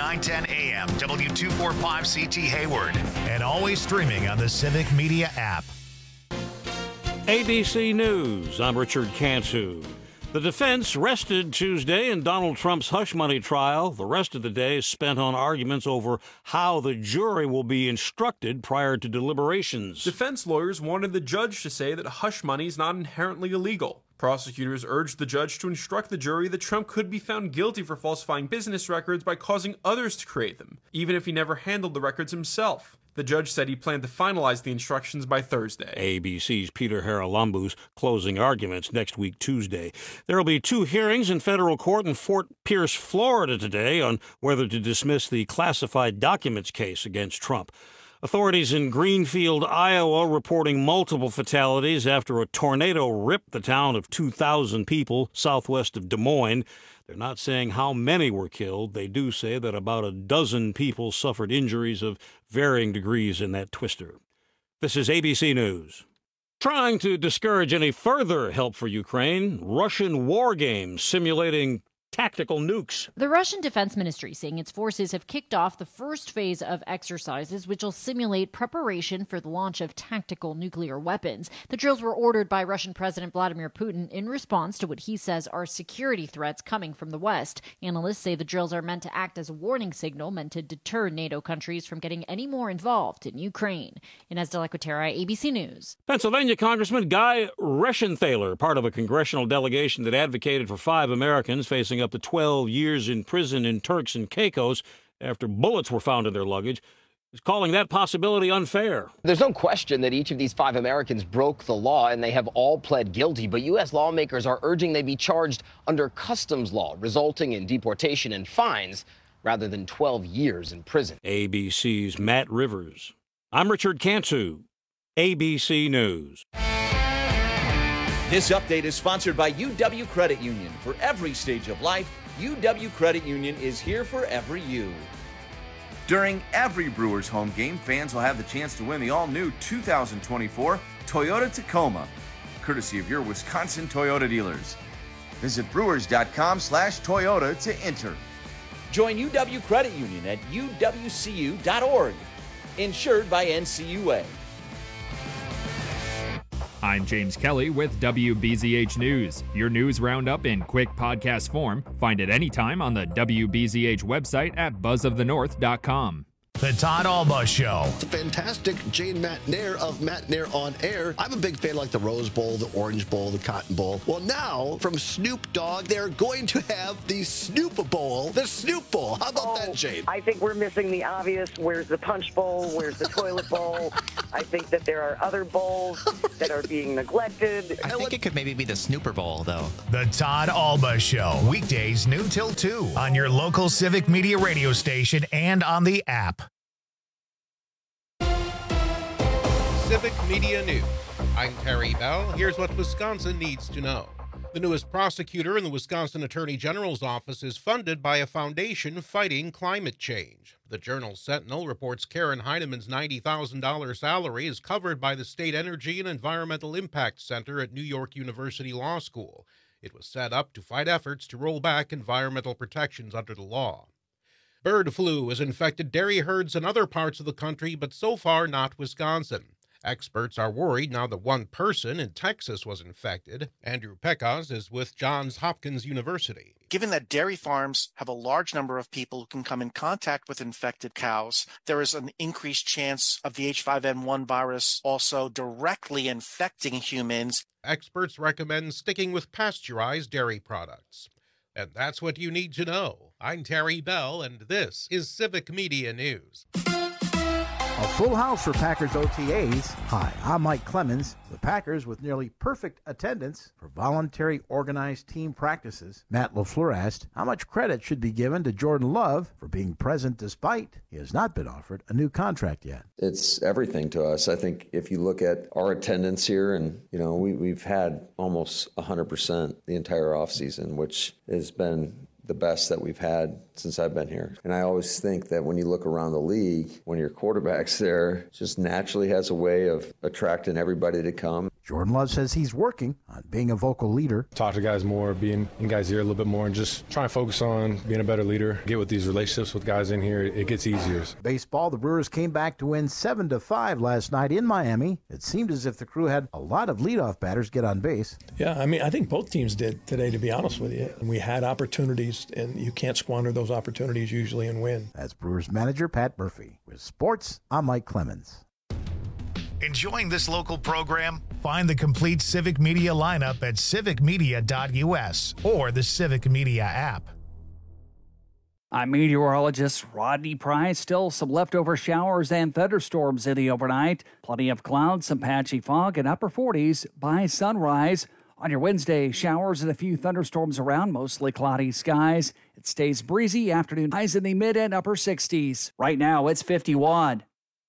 910 AM, W245CT Hayward, and always streaming on the Civic Media app. ABC News, I'm Richard Cantu. The defense rested Tuesday in Donald Trump's hush money trial. The rest of the day is spent on arguments over how the jury will be instructed prior to deliberations. Defense lawyers wanted the judge to say that hush money is not inherently illegal. Prosecutors urged the judge to instruct the jury that Trump could be found guilty for falsifying business records by causing others to create them, even if he never handled the records himself. The judge said he planned to finalize the instructions by Thursday. ABC's Peter Haralambou's closing arguments next week, Tuesday. There will be 2 hearings in federal court in Fort Pierce, Florida today on whether to dismiss the classified documents case against Trump. Authorities in Greenfield, Iowa, reporting multiple fatalities after a tornado ripped the town of 2,000 people southwest of Des Moines. They're not saying how many were killed. They do say that about a dozen people suffered injuries of varying degrees in that twister. This is ABC News. Trying to discourage any further help for Ukraine, Russian war games simulating tactical nukes. The Russian Defense Ministry saying its forces have kicked off the first phase of exercises, which will simulate preparation for the launch of tactical nuclear weapons. The drills were ordered by Russian President Vladimir Putin in response to what he says are security threats coming from the West. Analysts say the drills are meant to act as a warning signal meant to deter NATO countries from getting any more involved in Ukraine. Inez de la Cuetara, ABC News. Pennsylvania Congressman Guy Reschenthaler, part of a congressional delegation that advocated for 5 Americans facing up to 12 years in prison in Turks and Caicos after bullets were found in their luggage, is calling that possibility unfair. There's no question that each of these 5 Americans broke the law, and they have all pled guilty. But U.S. lawmakers are urging they be charged under customs law, resulting in deportation and fines rather than 12 years in prison. ABC's Matt Rivers. I'm Richard Cantu, ABC News. This update is sponsored by UW Credit Union. For every stage of life, UW Credit Union is here for every you. During every Brewers home game, fans will have the chance to win the all-new 2024 Toyota Tacoma, courtesy of your Wisconsin Toyota dealers. Visit brewers.com/Toyota to enter. Join UW Credit Union at uwcu.org. Insured by NCUA. I'm James Kelly with WBZH News. Your news roundup in quick podcast form. Find it anytime on the WBZH website at buzzofthenorth.com. The Todd Alba Show. It's a fantastic Jane McNair of McNair on Air. I'm a big fan like the Rose Bowl, the Orange Bowl, the Cotton Bowl. Well, now, from Snoop Dogg, they're going to have the Snoop Bowl, the Snoop Bowl. How about that, Jane? I think we're missing the obvious. Where's the Punch Bowl? Where's the Toilet Bowl? I think that there are other bowls that are being neglected. I think it could maybe be the Snooper Bowl, though. The Todd Alba Show. Weekdays noon till 2 on your local Civic Media radio station and on the app. Civic Media News. I'm Terry Bell. Here's what Wisconsin needs to know. The newest prosecutor in the Wisconsin Attorney General's office is funded by a foundation fighting climate change. The Journal Sentinel reports Karen Heinemann's $90,000 salary is covered by the State Energy and Environmental Impact Center at New York University Law School. It was set up to fight efforts to roll back environmental protections under the law. Bird flu has infected dairy herds in other parts of the country, but so far not Wisconsin. Experts are worried now that one person in Texas was infected. Andrew Pecos is with Johns Hopkins University. Given that dairy farms have a large number of people who can come in contact with infected cows, there is an increased chance of the H5N1 virus also directly infecting humans. Experts recommend sticking with pasteurized dairy products. And that's what you need to know. I'm Terry Bell, and this is Civic Media News. A full house for Packers OTAs. Hi, I'm Mike Clemens. The Packers, with nearly perfect attendance for voluntary organized team practices. Matt LaFleur asked how much credit should be given to Jordan Love for being present despite he has not been offered a new contract yet. It's everything to us. I think if you look at our attendance here, and we've had almost 100% the entire offseason, which has been the best that we've had since I've been here. And I always think that when you look around the league, when your quarterback's there, it just naturally has a way of attracting everybody to come. Jordan Love says he's working on being a vocal leader. Talk to guys more, being in guys' ear a little bit more, and just trying to focus on being a better leader. Get with these relationships with guys in here, it gets easier. Baseball, the Brewers came back to win 7-5 last night in Miami. It seemed as if the Crew had a lot of leadoff batters get on base. Yeah, I mean, I think both teams did today, to be honest with you. And we had opportunities, and you can't squander those opportunities usually and win. That's Brewers manager Pat Murphy. With sports, I'm Mike Clemens. Enjoying this local program? Find the complete Civic Media lineup at civicmedia.us or the Civic Media app. I'm meteorologist Rodney Price. Still some leftover showers and thunderstorms in the overnight. Plenty of clouds, some patchy fog, and upper 40s by sunrise. On your Wednesday, showers and a few thunderstorms around, mostly cloudy skies. It stays breezy, afternoon highs in the mid and upper 60s. Right now, it's 51.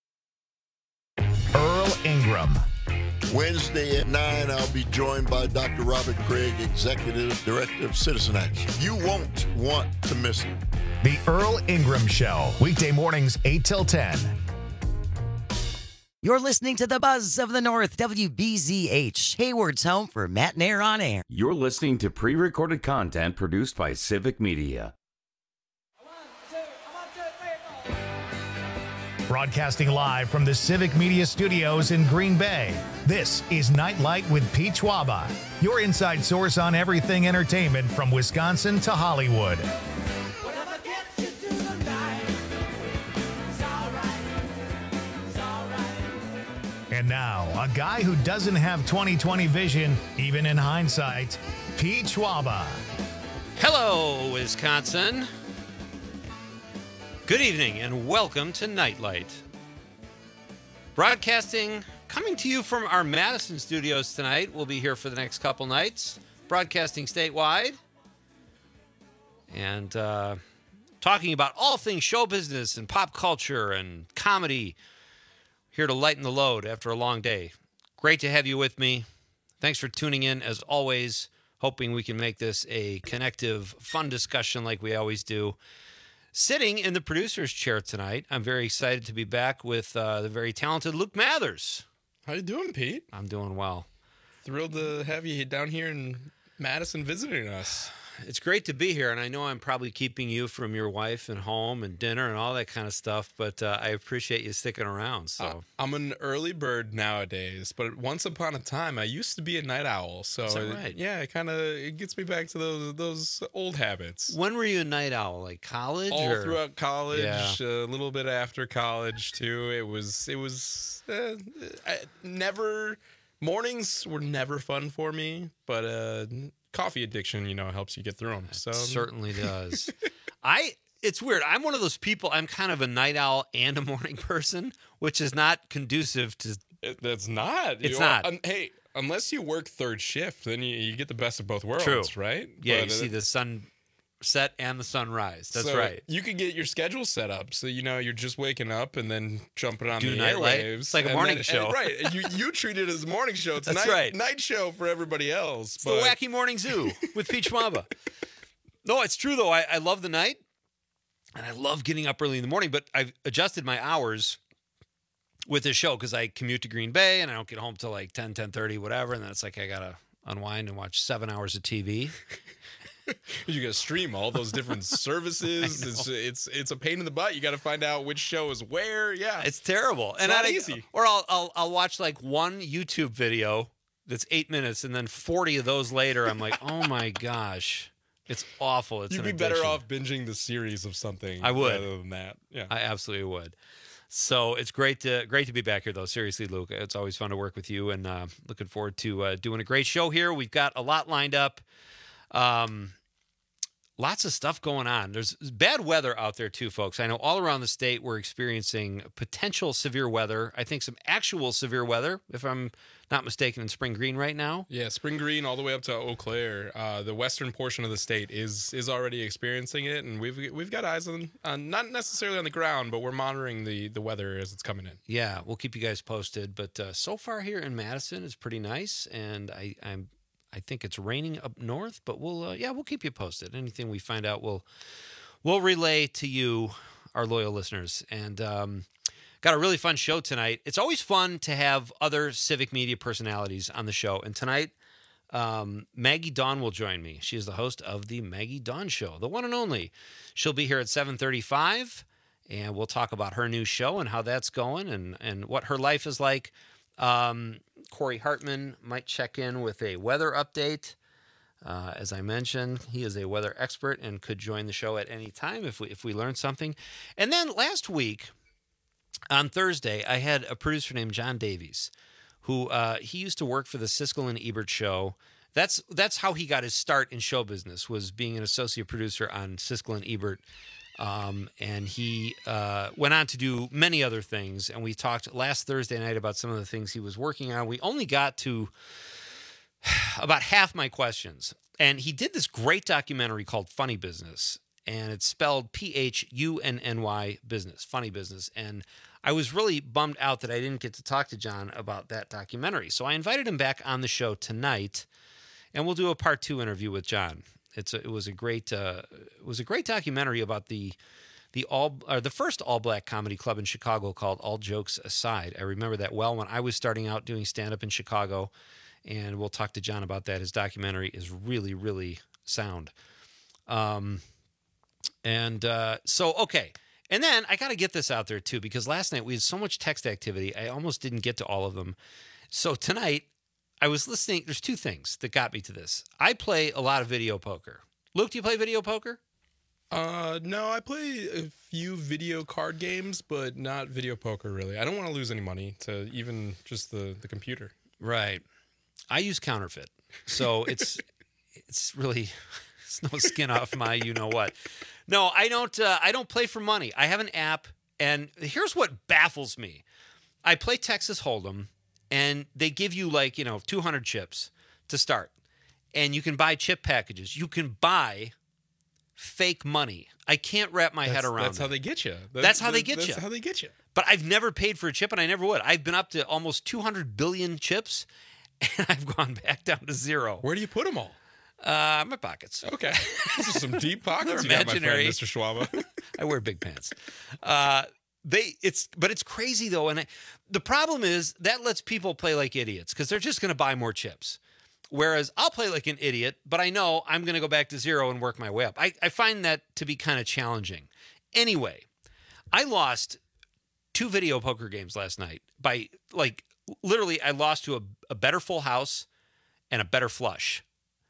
Earl Ingram. Wednesday at 9, I'll be joined by Dr. Robert Craig, Executive Director of Citizen Action. You won't want to miss it. The Earl Ingram Show, weekday mornings 8 till 10. You're listening to the Buzz of the North, WBZH, Hayward's home for Matt Nair on Air. You're listening to pre-recorded content produced by Civic Media. Broadcasting live from the Civic Media Studios in Green Bay, this is Nightlight with Pete Schwaba, your inside source on everything entertainment from Wisconsin to Hollywood. And now, a guy who doesn't have 20/20 vision, even in hindsight, Pete Schwaba. Hello, Wisconsin. Good evening and welcome to Nightlight. Broadcasting, coming to you from our Madison studios tonight. We'll be here for the next couple nights, broadcasting statewide and talking about all things show business and pop culture and comedy. Here to lighten the load after a long day. Great to have you with me. Thanks for tuning in as always. Hoping we can make this a connective, fun discussion like we always do. Sitting in the producer's chair tonight, I'm very excited to be back with the very talented Luke Mathers. How you doing, Pete? I'm doing well. Thrilled to have you down here in Madison visiting us. It's great to be here, and I know I'm probably keeping you from your wife and home and dinner and all that kind of stuff, but I appreciate you sticking around. So I'm an early bird nowadays, but once upon a time, I used to be a night owl. So is that right? Yeah, it gets me back to those old habits. When were you a night owl? Like college? All throughout college, Yeah. A little bit after college too. It was mornings were never fun for me, but coffee addiction, helps you get through them. So It certainly does. It's weird. I'm one of those people. I'm kind of a night owl and a morning person, which is not conducive to. That's not. It's not. Hey, unless you work third shift, then you get the best of both worlds, True. right? Yeah, But, you see the sun set and the sunrise. That's right. You could get your schedule set up so you're just waking up and then jumping on Do the Nightlight. airwaves. It's like a and morning then- show. and- right. And you treat it as a morning show. It's That's a right. night show for everybody else. It's the Wacky Morning Zoo with Pete Schwaba. No, it's true, though. I love the night, and I love getting up early in the morning, but I've adjusted my hours with this show because I commute to Green Bay, and I don't get home till like 10, 10:30, whatever, and then it's like I got to unwind and watch 7 hours of TV. You got to stream all those different services. It's a pain in the butt. You got to find out which show is where. Yeah, It's terrible. It's not easy. Or I'll watch like one YouTube video that's 8 minutes, and then 40 of those later, I'm like, oh my gosh, it's awful. It's You'd an be better addiction. off binging the series of something. I would. rather than that. Yeah, I absolutely would. So it's great to be back here, though. Seriously, Luke, it's always fun to work with you, and looking forward to doing a great show here. We've got a lot lined up. Lots of stuff going on. There's bad weather out there too, folks. I know all around the state we're experiencing potential severe weather. I think some actual severe weather, if I'm not mistaken, in Spring Green right now. Yeah, Spring Green all the way up to Eau Claire. The western portion of the state is already experiencing it, and we've got eyes on not necessarily on the ground, but we're monitoring the weather as it's coming in. Yeah, we'll keep you guys posted. But so far here in Madison, it's pretty nice, and I think it's raining up north, but we'll keep you posted. Anything we find out, we'll relay to you, our loyal listeners. And got a really fun show tonight. It's always fun to have other civic media personalities on the show. And tonight, Maggie Dawn will join me. She is the host of the Maggie Dawn Show, the one and only. She'll be here at 7:35, and we'll talk about her new show and how that's going and what her life is like. Corey Hartman might check in with a weather update. As I mentioned, he is a weather expert and could join the show at any time if we learn something. And then last week, on Thursday, I had a producer named John Davies, who he used to work for the Siskel and Ebert show. That's how he got his start in show business, was being an associate producer on Siskel and Ebert. And he went on to do many other things. And we talked last Thursday night about some of the things he was working on. We only got to about half my questions. And he did this great documentary called Funny Business. And it's spelled Phunny business, Funny Business. And I was really bummed out that I didn't get to talk to John about that documentary. So I invited him back on the show tonight, and we'll do a part 2 interview with John. It was a great documentary about the first all-black comedy club in Chicago called All Jokes Aside. I remember that well when I was starting out doing stand-up in Chicago, and we'll talk to John about that. His documentary is really, really sound. Okay. And then I got to get this out there too, because last night we had so much text activity, I almost didn't get to all of them. So tonight I was listening. There's 2 things that got me to this. I play a lot of video poker. Luke, do you play video poker? No, I play a few video card games, but not video poker really. I don't want to lose any money to even just the computer. Right. I use counterfeit. So it's really, it's no skin off my you-know-what. No, I don't play for money. I have an app, and here's what baffles me. I play Texas Hold'em, and they give you 200 chips to start. And you can buy chip packages. You can buy fake money. I can't wrap my head around That's how they get you. That's how they get you. That's how they get you. But I've never paid for a chip, and I never would. I've been up to almost 200 billion chips, and I've gone back down to 0. Where do you put them all? My pockets. Okay. Those are some deep pockets. They're imaginary. Mr. Schwaba. I wear big pants. But it's crazy though. And the problem is that lets people play like idiots because they're just going to buy more chips. Whereas I'll play like an idiot, but I know I'm going to go back to 0 and work my way up. I find that to be kind of challenging. Anyway, I lost 2 video poker games last night by literally I lost to a better full house and a better flush.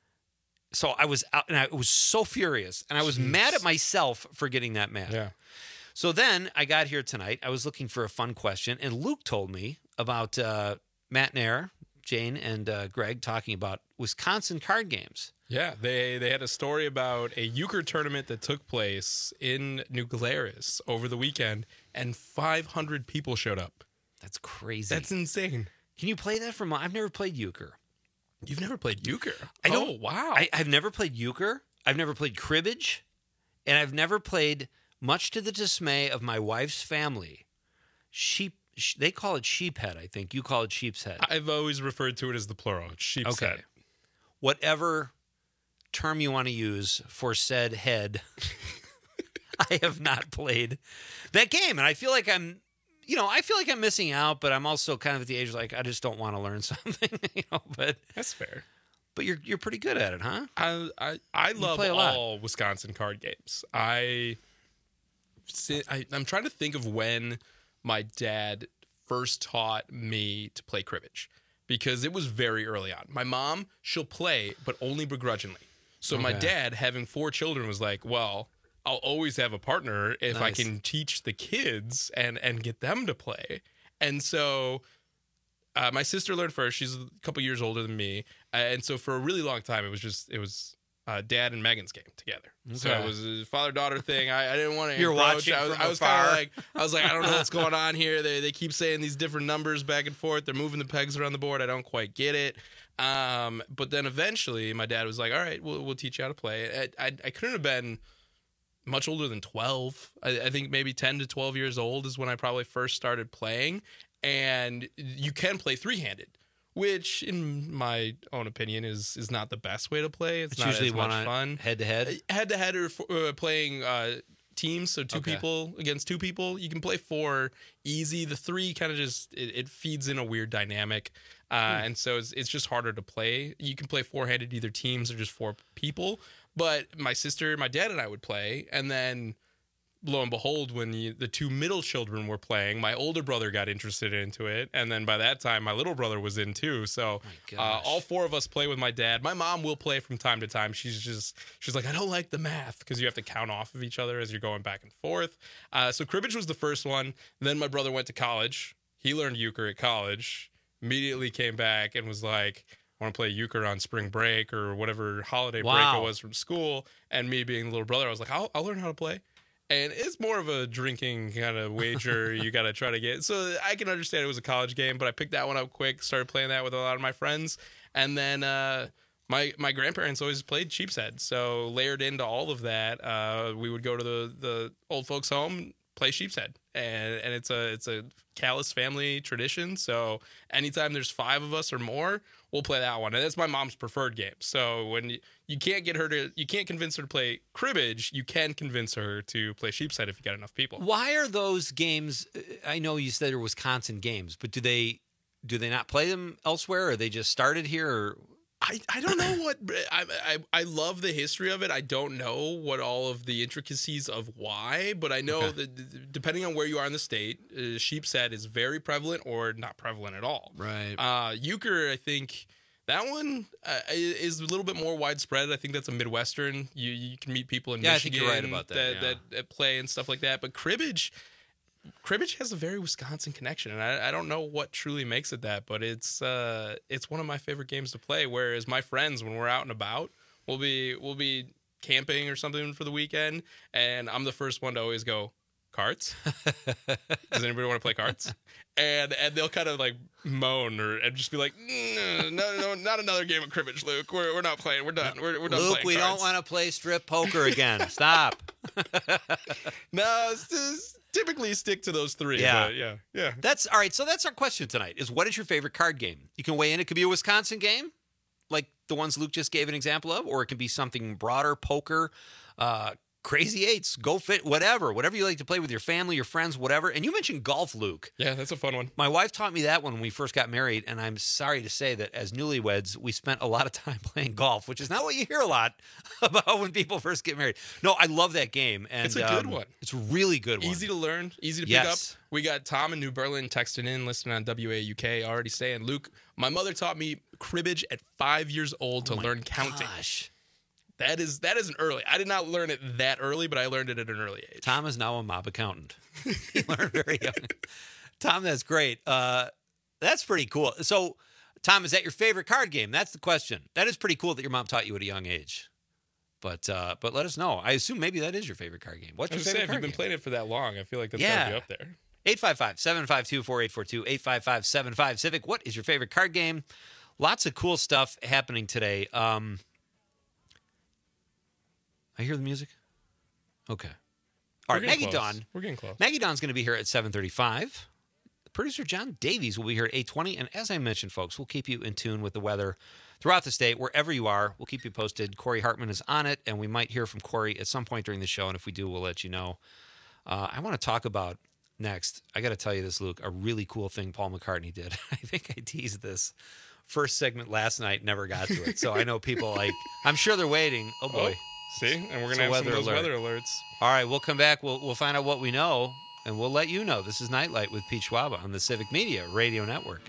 So I was out, and I was so furious, and I was mad at myself for getting that mad. Yeah. So then I got here tonight. I was looking for a fun question, and Luke told me about Matt Nair, Jane, and Greg talking about Wisconsin card games. Yeah, they had a story about a euchre tournament that took place in New Glarus over the weekend, and 500 people showed up. That's crazy. That's insane. Can you play that from? I've never played euchre. You've never played euchre? Oh, wow. I've never played euchre. I've never played cribbage. And I've never played, much to the dismay of my wife's family, they call it sheephead, I think. You call it sheep's head. I've always referred to it as the plural. It's sheep's head. Whatever term you want to use for said head, I have not played that game. And I feel like I'm missing out, but I'm also kind of at the age I just don't want to learn something, but that's fair. But you're pretty good at it, huh? I love all Wisconsin card games. I'm trying to think of when my dad first taught me to play cribbage because it was very early on. My mom, she'll play, but only begrudgingly. So my dad, having 4 children, was like, well, I'll always have a partner if I can teach the kids and get them to play. And so my sister learned first. She's a couple years older than me. And so for a really long time, it was Dad and Megan's game together. Okay. So it was a father-daughter thing. I didn't want to You're encroach. watching I was kind of I don't know what's going on here. They keep saying these different numbers back and forth. They're moving the pegs around the board. I don't quite get it. But then eventually my dad was like, all right, we'll teach you how to play. I couldn't have been much older than 12. I think maybe 10 to 12 years old is when I probably first started playing. And you can play 3-handed, which, in my own opinion, is not the best way to play. It's not usually as much fun. Head-to-head? Head-to-head or playing teams, so two people against two people. You can play 4 easy. The 3 kind of just, it feeds in a weird dynamic. And so it's just harder to play. You can play 4-handed, either teams or just 4 people. But my sister, my dad, and I would play, and then lo and behold, when the 2 middle children were playing, my older brother got interested into it, and then by that time, my little brother was in too. So all 4 of us play with my dad. My mom will play from time to time. She's like, I don't like the math, because you have to count off of each other as you're going back and forth. So cribbage was the first one. Then my brother went to college. He learned euchre at college. Immediately came back and was like, I want to play euchre on spring break or whatever holiday break it was from school. And me being the little brother, I was like, I'll learn how to play. And it's more of a drinking kind of wager. You got to try to get. So I can understand it was a college game, but I picked that one up quick, started playing that with a lot of my friends. And then my grandparents always played sheep's head. So layered into all of that, we would go to the old folks' home, play sheep's head. And it's a Callis family tradition. So anytime there's 5 of us or more, we'll play that one. And that's my mom's preferred game. So when you can't convince her to play cribbage, you can convince her to play sheep's head if you got enough people. Why are those games, I know you said they're Wisconsin games, but do they not play them elsewhere, or they just started here? Or I don't know what I love the history of it. I don't know what all of the intricacies of why, but I know that depending on where you are in the state, sheep's head is very prevalent or not prevalent at all. Right. Euchre, I think that one is a little bit more widespread. I think that's a Midwestern. You can meet people in Michigan I think you're right about that, that play and stuff like that. But cribbage has a very Wisconsin connection, and I don't know what truly makes it that, but it's one of my favorite games to play. Whereas my friends, when we're out and about, we'll be camping or something for the weekend, and I'm the first one to always go, cards? Does anybody want to play cards? And they'll kind of like moan and just be like, no, not another game of cribbage, Luke. We're not playing. We're done. We're done. Luke, playing we cards. don't want to play strip poker again. Stop. No, it's just typically stick to those 3. Yeah. Yeah. That's all right. So that's our question tonight: is what is your favorite card game? You can weigh in. It could be a Wisconsin game, like the ones Luke just gave an example of, or it can be something broader, poker, crazy eights, go fit, whatever you like to play with your family, your friends, whatever. And you mentioned golf, Luke. Yeah, that's a fun one. My wife taught me that when we first got married, and I'm sorry to say that as newlyweds, we spent a lot of time playing golf, which is not what you hear a lot about when people first get married. No, I love that game. And it's a good one. It's a really good one. Easy to learn, easy to pick up. We got Tom in New Berlin texting in, listening on WAUK, already saying, Luke, my mother taught me cribbage at 5 years old to learn counting. Gosh. That isn't early. I did not learn it that early, but I learned it at an early age. Tom is now a mob accountant. He learned very young. Tom, that's great. That's pretty cool. So, Tom, is that your favorite card game? That's the question. That is pretty cool that your mom taught you at a young age. But let us know. I assume maybe that is your favorite card game. What's your favorite card game? If you've been playing it for that long, I feel like that's got to be up there. 855-752-4842, 855-75-CIVIC. What is your favorite card game? Lots of cool stuff happening today. I hear the music? Okay. All right, Maggie Dawn. We're getting close. Maggie Dawn's going to be here at 7:35. Producer John Davies will be here at 8:20. And as I mentioned, folks, we'll keep you in tune with the weather throughout the state, wherever you are. We'll keep you posted. Corey Hartman is on it, and we might hear from Corey at some point during the show. And if we do, we'll let you know. I want to talk about next. I got to tell you this, Luke, a really cool thing Paul McCartney did. I think I teased this first segment last night, never got to it. So I know people I'm sure they're waiting. Oh, boy. See? And we're going to have some of those weather alerts. All right, we'll come back. We'll find out what we know, and we'll let you know. This is Nightlight with Pete Schwaba on the Civic Media Radio Network.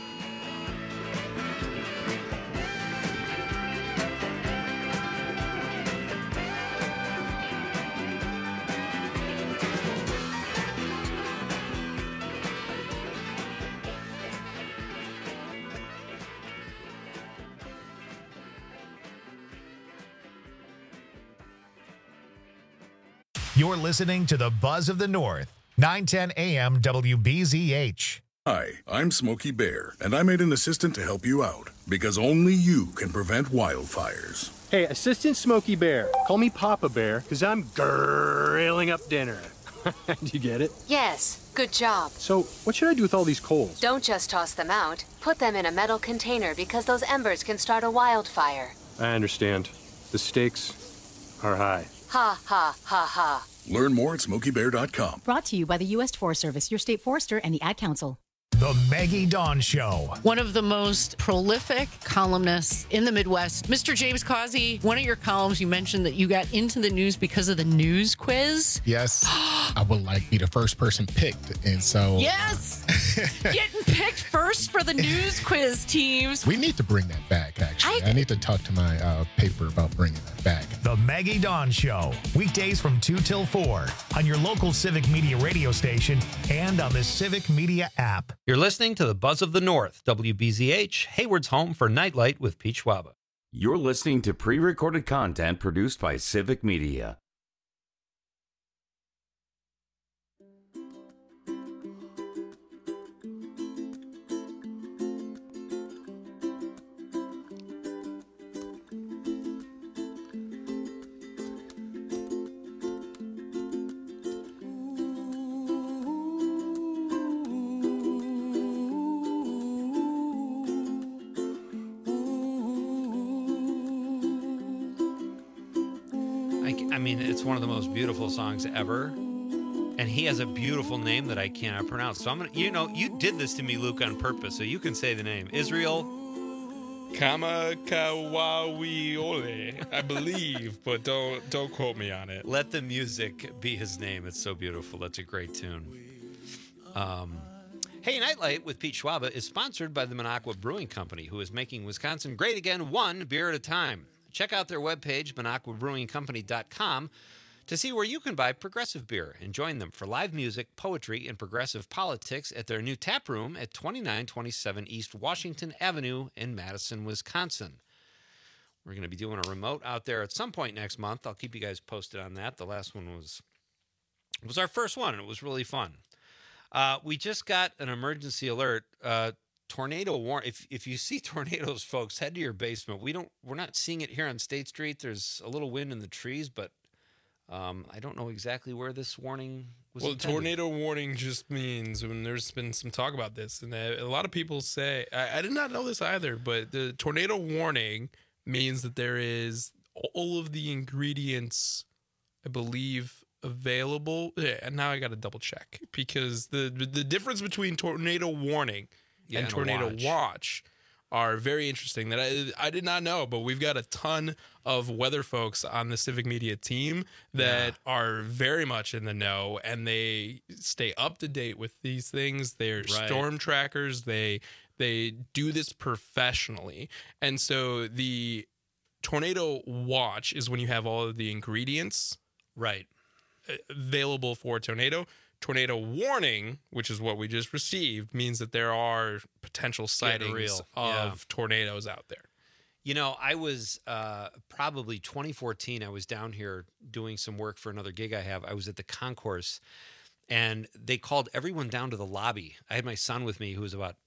You're listening to the Buzz of the North, 910 AM WBZH. Hi, I'm Smokey Bear, and I'm made an assistant to help you out, because only you can prevent wildfires. Hey, Assistant Smokey Bear, call me Papa Bear, because I'm grilling up dinner. Do you get it? Yes, good job. So, what should I do with all these coals? Don't just toss them out. Put them in a metal container because those embers can start a wildfire. I understand. The stakes are high. Ha, ha, ha, ha. Learn more at SmokeyBear.com. Brought to you by the U.S. Forest Service, your state forester, and the Ad Council. The Maggie Dawn Show. One of the most prolific columnists in the Midwest. Mr. James Causey, one of your columns, you mentioned that you got into the news because of the news quiz. Yes. I would like to be the first person picked. And so... Yes! Getting picked first for the news quiz teams. We need to bring that back, actually. I need to talk to my paper about bringing that back. The Maggie Dawn Show. Weekdays from 2 till 4 on your local Civic Media radio station and on the Civic Media app. You're listening to the Buzz of the North, WBZH, Hayward's home for Nightlight with Pete Schwaba. You're listening to pre-recorded content produced by Civic Media. I mean, it's one of the most beautiful songs ever. And he has a beautiful name that I cannot pronounce. So I'm going to, you did this to me, Luke, on purpose. So you can say the name. Israel Kamakawawiole, I believe, but don't quote me on it. Let the music be his name. It's so beautiful. That's a great tune. Hey, Nightlight with Pete Schwaba is sponsored by the Minocqua Brewing Company, who is making Wisconsin great again, one beer at a time. Check out their webpage, MinocquaBrewingCompany.com, to see where you can buy progressive beer and join them for live music, poetry, and progressive politics at their new tap room at 2927 East Washington Avenue in Madison, Wisconsin. We're going to be doing a remote out there at some point next month. I'll keep you guys posted on that. The last one was our first one, and it was really fun. We just got an emergency alert. Tornado warning. If you see tornadoes, folks, head to your basement. We're not seeing it here on State Street. There's a little wind in the trees, but I don't know exactly where this warning was intended. Tornado warning just means, when there's been some talk about this, and a lot of people say, I did not know this either, but the tornado warning means that there is all of the ingredients, I believe, available. Yeah, and now I got to double check, because the difference between tornado warning and tornado watch are very interesting that I did not know, but we've got a ton of weather folks on the Civic Media team that are very much in the know, and they stay up to date with these things. They're storm trackers. They do this professionally. And so the tornado watch is when you have all of the ingredients available for a tornado. Tornado warning, which is what we just received, means that there are potential sightings of tornadoes out there. I was probably 2014. I was down here doing some work for another gig I have. I was at the concourse, and they called everyone down to the lobby. I had my son with me, who was about,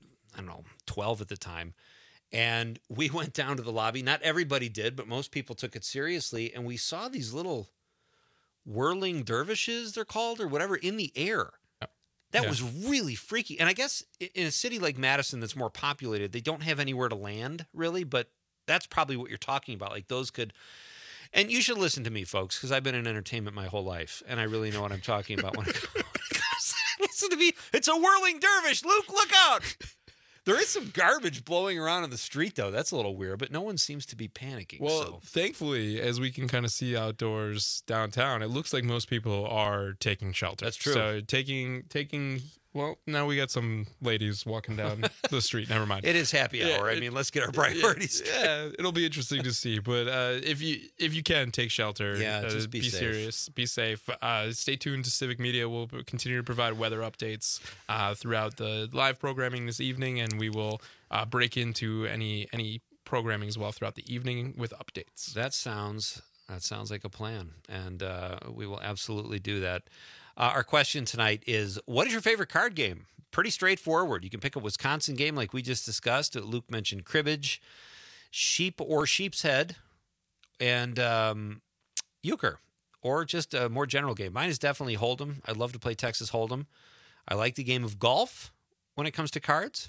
12 at the time. And we went down to the lobby. Not everybody did, but most people took it seriously. And we saw these little whirling dervishes, they're called, or whatever, in the air. That was really freaky. And I guess in a city like Madison that's more populated, they don't have anywhere to land, really, but that's probably what you're talking about. Like, those could... And you should listen to me, folks, because I've been in entertainment my whole life, and I really know what I'm talking about when it comes. Listen to me. It's a whirling dervish. Luke, look out. There is some garbage blowing around in the street, though. That's a little weird, but no one seems to be panicking. Well, thankfully, as we can kind of see outdoors downtown, it looks like most people are taking shelter. That's true. So taking. Well, now we got some ladies walking down the street. Never mind. It is happy hour. Let's get our priorities straight. Yeah, it'll be interesting to see. But if you can, take shelter. Yeah, just be safe. Serious. Be safe. Stay tuned to Civic Media. We'll continue to provide weather updates throughout the live programming this evening, and we will break into any programming as well throughout the evening with updates. That sounds like a plan, and we will absolutely do that. Our question tonight is, what is your favorite card game? Pretty straightforward. You can pick a Wisconsin game like we just discussed. Luke mentioned cribbage, sheep or sheep's head, and euchre. or just a more general game. Mine is definitely Hold'em. I love to play Texas Hold'em. I like the game of golf when it comes to cards.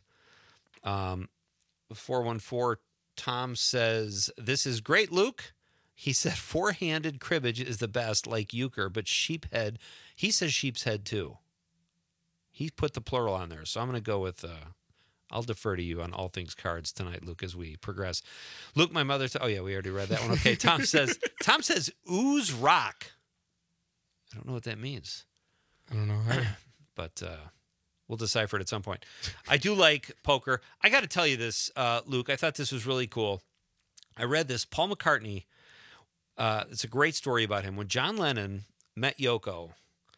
414 Tom says, this is great, Luke. He said four-handed cribbage is the best, like euchre, but sheephead, he says sheep's head too. He put the plural on there, so I'm going to go with, I'll defer to you on all things cards tonight, Luke, as we progress. Luke, my mother, oh yeah, we already read that one. Okay, Tom says ooze rock. I don't know what that means. I don't know how. But we'll decipher it at some point. I do like poker. I got to tell you this, Luke. I thought this was really cool. I read this. Paul McCartney, it's a great story about him. When John Lennon met Yoko,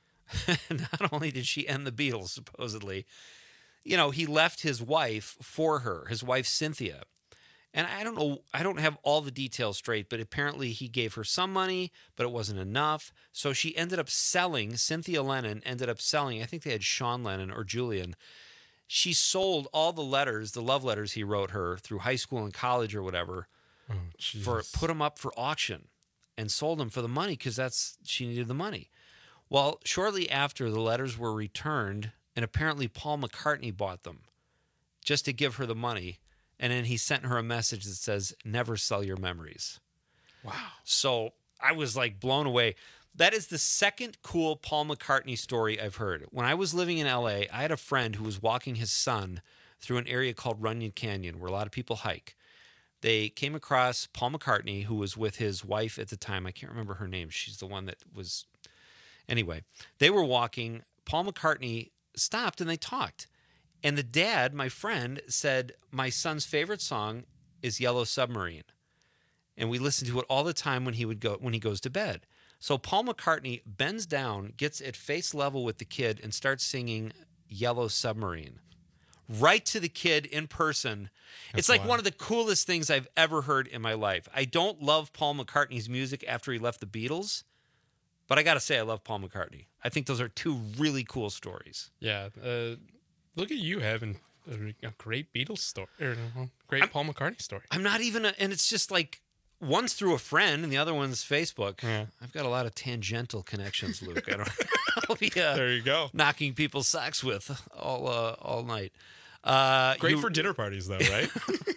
not only did she end the Beatles, supposedly, he left his wife for her, his wife Cynthia. And I don't know, I don't have all the details straight, but apparently he gave her some money, but it wasn't enough. So she ended up selling, Cynthia Lennon ended up selling, I think they had Sean Lennon or Julian. She sold all the letters, the love letters he wrote her through high school and college or whatever, put them up for auction and sold them for the money because she needed the money. Well, shortly after, the letters were returned, and apparently Paul McCartney bought them just to give her the money. And then he sent her a message that says, never sell your memories. Wow. So I was like blown away. That is the second cool Paul McCartney story I've heard. When I was living in LA, I had a friend who was walking his son through an area called Runyon Canyon, where a lot of people hike. They came across Paul McCartney, who was with his wife at the time. I can't remember her name. She's the one that was... Anyway, they were walking. Paul McCartney stopped and they talked. And the dad, my friend, said, my son's favorite song is Yellow Submarine. And we listen to it all the time when he goes to bed. So Paul McCartney bends down, gets at face level with the kid, and starts singing Yellow Submarine. Right to the kid in person. It's like one of the coolest things I've ever heard in my life. I don't love Paul McCartney's music after he left the Beatles, but I got to say I love Paul McCartney. I think those are two really cool stories. Yeah. Look at you having a great Beatles story, or great Paul McCartney story. I'm not even, and it's just like, one's through a friend and the other one's Facebook. Yeah. I've got a lot of tangential connections, Luke. I'll be there you go, knocking people's socks with all night. Great for dinner parties, though, right?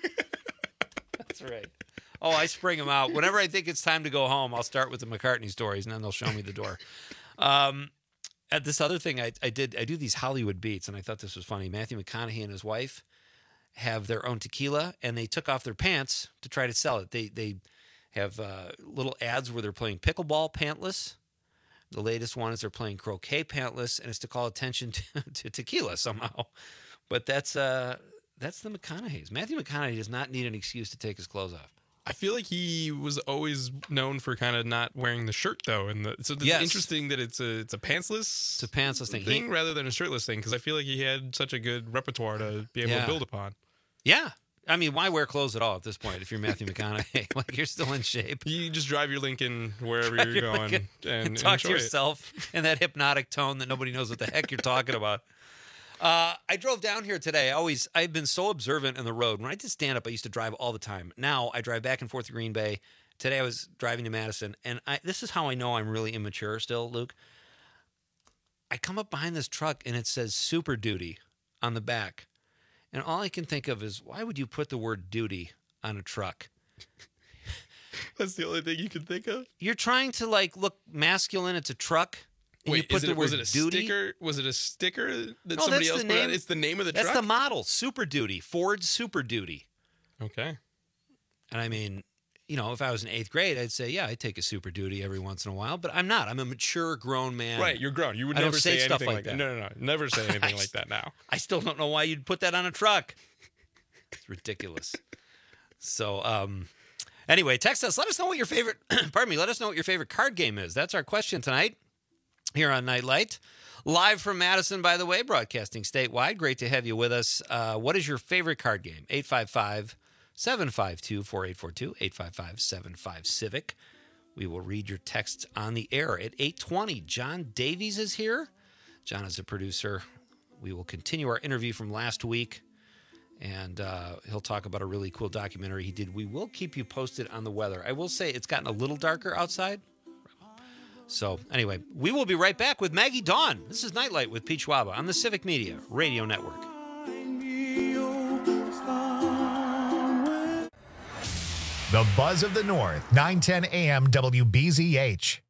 That's right. Oh, I spring them out. Whenever I think it's time to go home, I'll start with the McCartney stories, and then they'll show me the door. At this other thing I do these Hollywood beats, and I thought this was funny. Matthew McConaughey and his wife have their own tequila, and they took off their pants to try to sell it. They have little ads where they're playing pickleball pantless. The latest one is they're playing croquet pantless, and it's to call attention to tequila somehow. But that's the McConaughey's. Matthew McConaughey does not need an excuse to take his clothes off. I feel like he was always known for kind of not wearing the shirt, though, and so it's interesting that it's a pantsless. It's a pantsless thing rather than a shirtless thing, because I feel like he had such a good repertoire to be able to build upon. Yeah, I mean, why wear clothes at all at this point if you're Matthew McConaughey? Like, you're still in shape. You just drive your Lincoln wherever you're going and talk to yourself in that hypnotic tone that nobody knows what the heck you're talking about. I drove down here today. I've been so observant in the road. When I did stand up, I used to drive all the time. Now I drive back and forth to Green Bay. Today I was driving to Madison, and this is how I know I'm really immature still, Luke. I come up behind this truck, and it says Super Duty on the back. And all I can think of is, why would you put the word duty on a truck? That's the only thing you can think of? You're trying to, look masculine. It's a truck. Wait, was it a sticker? Was it a sticker that somebody else put on? It's the name of the truck? That's the model, Super Duty, Ford Super Duty. Okay. And I mean, if I was in 8th grade, I'd say, yeah, I take a Super Duty every once in a while, but I'm not. I'm a mature, grown man. Right, you're grown. You would never say anything like that. No. Never say anything like that now. I still don't know why you'd put that on a truck. It's ridiculous. So, anyway, text us. Let us know what your favorite, let us know what your favorite card game is. That's our question tonight. Here on Nightlight, live from Madison, by the way, broadcasting statewide. Great to have you with us. What is your favorite card game? 855-752-4842, 855-75-CIVIC. We will read your texts on the air at 8:20. John Davies is here. John is a producer. We will continue our interview from last week, and he'll talk about a really cool documentary he did. We will keep you posted on the weather. I will say it's gotten a little darker outside. So anyway, we will be right back with Maggie Dawn. This is Nightlight with Pete Schwaba on the Civic Media Radio Network. The Buzz of the North, 910 AM WBZH.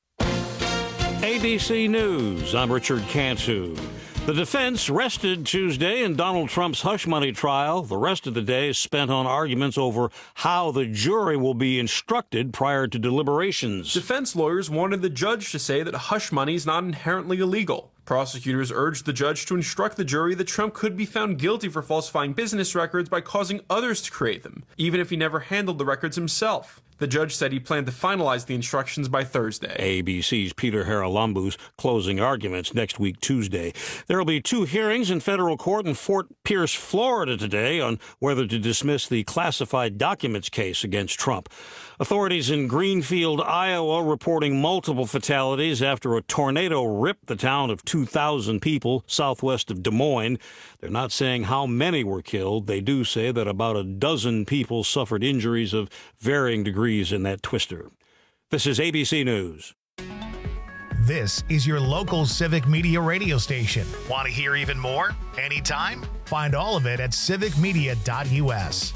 ABC News, I'm Richard Cantu. The defense rested Tuesday in Donald Trump's hush money trial. The rest of the day is spent on arguments over how the jury will be instructed prior to deliberations. Defense lawyers wanted the judge to say that hush money is not inherently illegal. Prosecutors urged the judge to instruct the jury that Trump could be found guilty for falsifying business records by causing others to create them, even if he never handled the records himself. The judge said he planned to finalize the instructions by Thursday. ABC's Peter Haralambou's closing arguments next week, Tuesday. There will be 2 hearings in federal court in Fort Pierce, Florida today on whether to dismiss the classified documents case against Trump. Authorities in Greenfield, Iowa, reporting multiple fatalities after a tornado ripped the town of 2,000 people southwest of Des Moines. They're not saying how many were killed. They do say that about a dozen people suffered injuries of varying degrees in that twister. This is ABC News. This is your local Civic Media radio station. Want to hear even more? Anytime? Find all of it at civicmedia.us.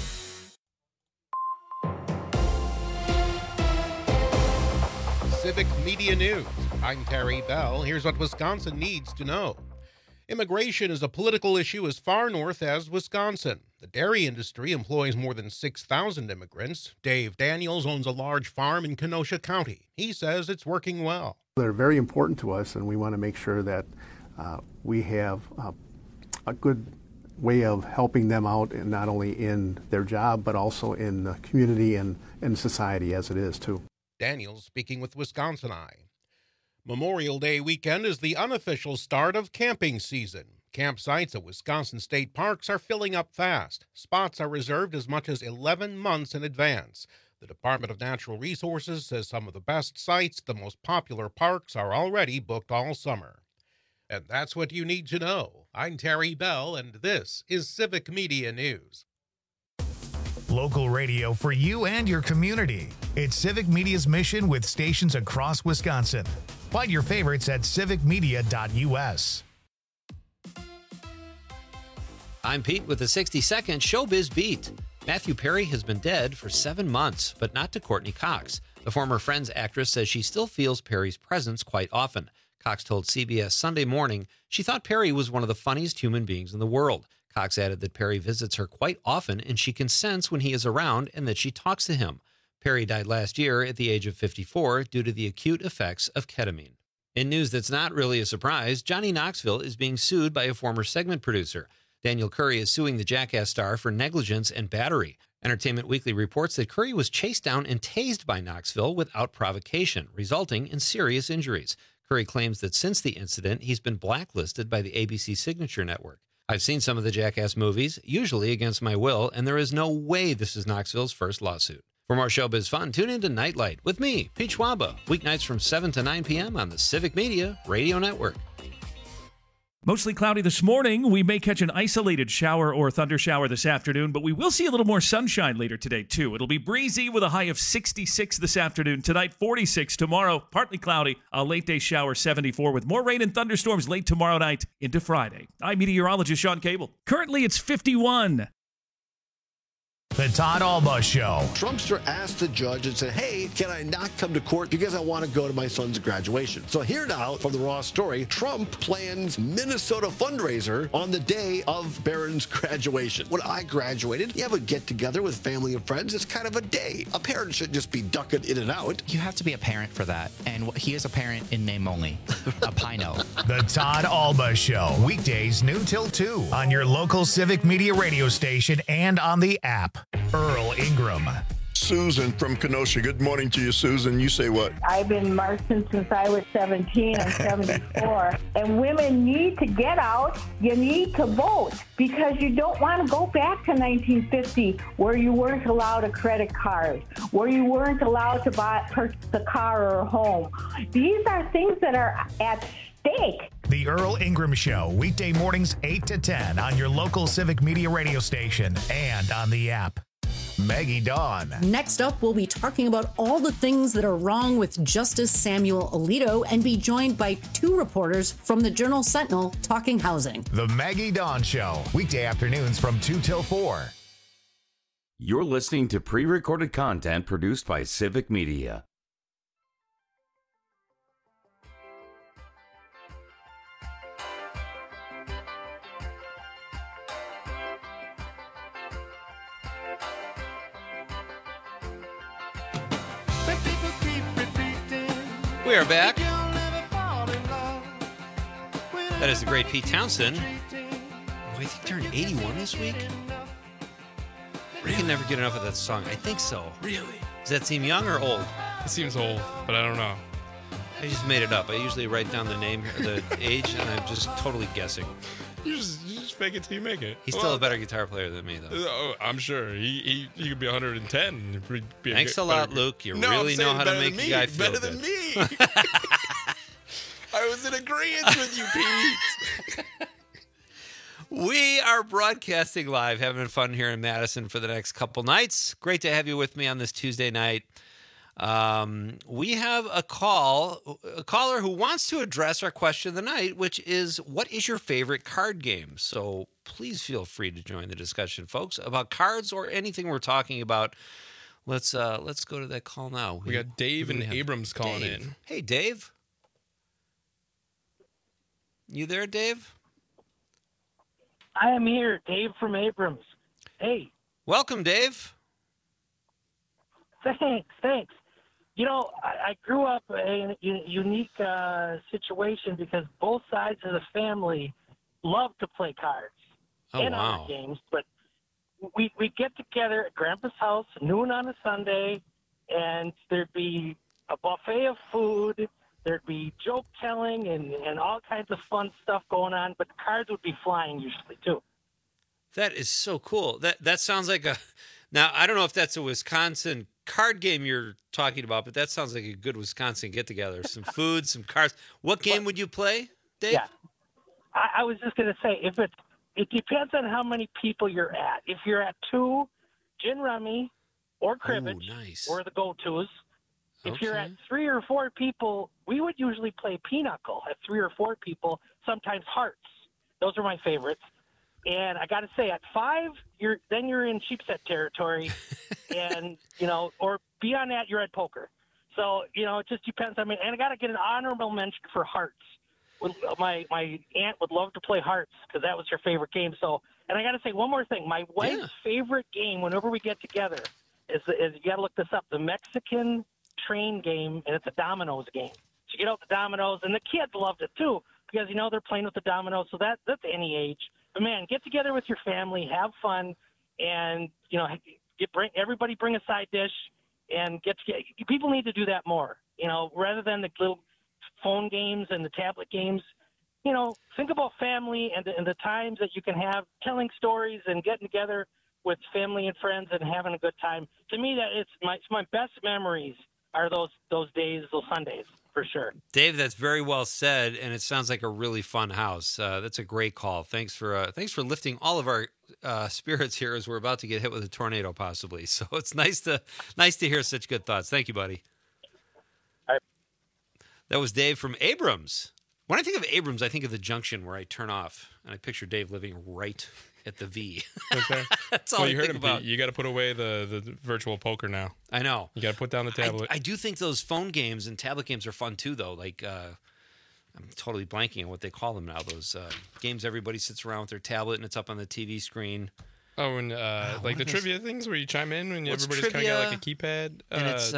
Civic Media News. I'm Terry Bell. Here's what Wisconsin needs to know. Immigration is a political issue as far north as Wisconsin. The dairy industry employs more than 6,000 immigrants. Dave Daniels owns a large farm in Kenosha County. He says it's working well. They're very important to us, and we want to make sure that we have a good way of helping them out, and not only in their job, but also in the community and in society as it is, too. Daniels speaking with Wisconsin Eye. Memorial Day weekend is the unofficial start of camping season. Campsites at Wisconsin state parks are filling up fast. Spots are reserved as much as 11 months in advance. The Department of Natural Resources says some of the best sites, the most popular parks, are already booked all summer. And that's what you need to know. I'm Terry Bell, and this is Civic Media News. Local radio for you and your community. It's Civic Media's mission with stations across Wisconsin. Find your favorites at civicmedia.us. I'm Pete with the 60-second Showbiz Beat. Matthew Perry has been dead for 7 months, but not to Courtney Cox. The former Friends actress says she still feels Perry's presence quite often. Cox told CBS Sunday Morning she thought Perry was one of the funniest human beings in the world. Cox added that Perry visits her quite often and she can sense when he is around and that she talks to him. Perry died last year at the age of 54 due to the acute effects of ketamine. In news that's not really a surprise, Johnny Knoxville is being sued by a former segment producer. Daniel Curry is suing the Jackass star for negligence and battery. Entertainment Weekly reports that Curry was chased down and tased by Knoxville without provocation, resulting in serious injuries. Curry claims that since the incident, he's been blacklisted by the ABC Signature Network. I've seen some of the Jackass movies, usually against my will, and there is no way this is Knoxville's first lawsuit. For more showbiz fun, tune in to Nightlight with me, Pete Schwaba, weeknights from 7 to 9 p.m. on the Civic Media Radio Network. Mostly cloudy this morning. We may catch an isolated shower or thunder shower this afternoon, but we will see a little more sunshine later today, too. It'll be breezy with a high of 66 this afternoon. Tonight, 46. Tomorrow, partly cloudy. A late-day shower, 74, with more rain and thunderstorms late tomorrow night into Friday. I'm meteorologist Sean Cable. Currently, it's 51. The Todd Alba Show. Trumpster asked the judge and said, hey, can I not come to court because I want to go to my son's graduation? So here now from the Raw story, Trump plans Minnesota fundraiser on the day of Barron's graduation. When I graduated, you have a get-together with family and friends. It's kind of a day. A parent shouldn't just be ducking in and out. You have to be a parent for that. And he is a parent in name only. A Pino. The Todd Alba Show. Weekdays noon till 2 on your local Civic Media radio station and on the app. Earl Ingram. Susan from Kenosha. Good morning to you, Susan. You say what? I've been marching since I was 17. I'm 74. And women need to get out. You need to vote because you don't want to go back to 1950 where you weren't allowed a credit card, where you weren't allowed to purchase a car or a home. These are things that are at stake. The Earl Ingram Show, weekday mornings 8 to 10 on your local Civic Media radio station and on the app. Maggie Dawn. Next up, we'll be talking about all the things that are wrong with Justice Samuel Alito and be joined by 2 reporters from the Journal Sentinel talking housing. The Maggie Dawn Show, weekday afternoons from 2 till 4. You're listening to pre-recorded content produced by Civic Media. We are back. That is the great Pete Townsend. Oh, I think turned 81 this week. Really? I can never get enough of that song. I think so. Really? Does that seem young or old? It seems old, but I don't know. I just made it up. I usually write down the name, the age, and I'm just totally guessing. You just fake it till you make it. He's still a better guitar player than me, though. Oh, I'm sure. He could be 110. Thanks a lot, Luke. You really know how to make a guy feel better good. than me. I was in agreement with you, Pete. We are broadcasting live, having fun here in Madison for the next couple nights. Great to have you with me on this Tuesday night. We have a caller who wants to address our question of the night, which is, what is your favorite card game? So please feel free to join the discussion, folks, about cards or anything we're talking about. Let's go to that call now. We got Dave and Abrams calling in. Hey, Dave. You there, Dave? I am here, Dave from Abrams. Hey. Welcome, Dave. Thanks. You know, I grew up in a unique situation because both sides of the family love to play cards and other games. But we get together at Grandpa's house noon on a Sunday, and there'd be a buffet of food. There'd be joke telling and all kinds of fun stuff going on, but the cards would be flying usually too. That is so cool. That sounds like a. Now I don't know if that's a Wisconsin card game you're talking about, but that sounds like a good Wisconsin get together. Some food, some cards. What game would you play, Dave? Yeah, I was just gonna say it depends on how many people you're at. If you're at 2, gin rummy or cribbage were the go-tos. If you're at 3 or 4 people, we would usually play pinochle at 3 or 4 people, sometimes hearts. Those are my favorites. And I got to say, at 5, you're in sheepset territory, and, or beyond that, you're at poker. So, it just depends. I mean, and I got to get an honorable mention for hearts. My aunt would love to play hearts because that was her favorite game. So, and I got to say one more thing. My wife's favorite game whenever we get together is you got to look this up, the Mexican train game, and it's a dominoes game. So you get out the dominoes, and the kids loved it too because they're playing with the dominoes. So that's any age. But man, get together with your family, have fun, and everybody bring a side dish, and people need to do that more. Rather than the little phone games and the tablet games. Think about family and the times that you can have telling stories and getting together with family and friends and having a good time. To me, that it's my best memories are those days, those Sundays, for sure. Dave, that's very well said, and it sounds like a really fun house. That's a great call. Thanks for lifting all of our spirits here as we're about to get hit with a tornado, possibly. So it's nice to hear such good thoughts. Thank you, buddy. That was Dave from Abrams. When I think of Abrams, I think of the junction where I turn off, and I picture Dave living right at the V. Okay. That's all I think about. Pete. You got to put away the virtual poker now. I know. You got to put down the tablet. I do think those phone games and tablet games are fun too, though. Like, I'm totally blanking on what they call them now. Those games everybody sits around with their tablet and it's up on the TV screen. Oh, and like the trivia things where you chime in when everybody's kind of got like a keypad. And it's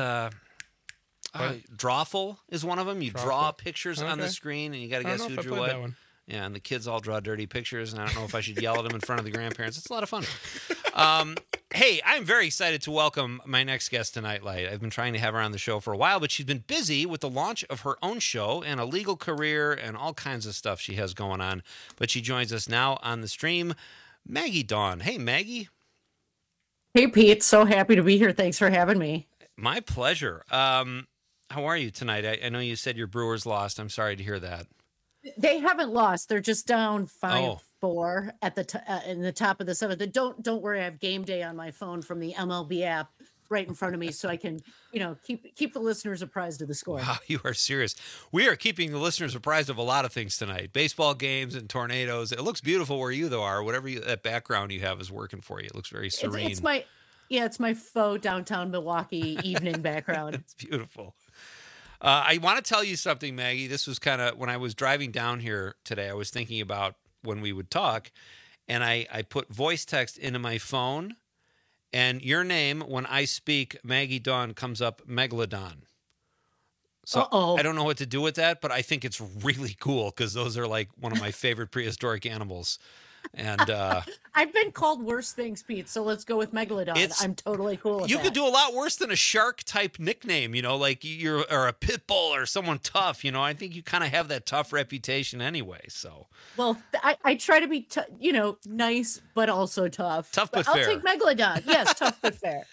Drawful is one of them. You draw pictures on the screen, and you got to guess who drew what. Yeah, and the kids all draw dirty pictures, and I don't know if I should yell at them in front of the grandparents. It's a lot of fun. Hey, I'm very excited to welcome my next guest tonight, Light. I've been trying to have her on the show for a while, but she's been busy with the launch of her own show and a legal career and all kinds of stuff she has going on. But she joins us now on the stream, Maggie Dawn. Hey, Maggie. Hey, Pete. So happy to be here. Thanks for having me. My pleasure. How are you tonight? I know you said your Brewers lost. I'm sorry to hear that. They haven't lost. They're just down 5 4 at the in the top of the 7th. Don't worry, I have game day on my phone from the MLB app right in front of me, so I can keep the listeners apprised of the score. Wow, you are serious. We are keeping the listeners apprised of a lot of things tonight. Baseball games and tornadoes. It looks beautiful where you are. Whatever that background you have is working for you. It looks very serene. It's my faux downtown Milwaukee evening background. It's beautiful. I want to tell you something, Maggie. This was kind of when I was driving down here today, I was thinking about when we would talk, and I put voice text into my phone, and your name, when I speak, Maggie Dawn, comes up Megalodon. So I don't know what to do with that, but I think it's really cool because those are like one of my favorite prehistoric animals. And I've been called worse things, Pete. So let's go with Megalodon. I'm totally cool with you that. could do a lot worse than a shark type nickname, like or a pit bull or someone tough. I think you kind of have that tough reputation anyway. So well, I try to be nice but also tough. Tough but fair. I'll take Megalodon. Yes, tough but fair.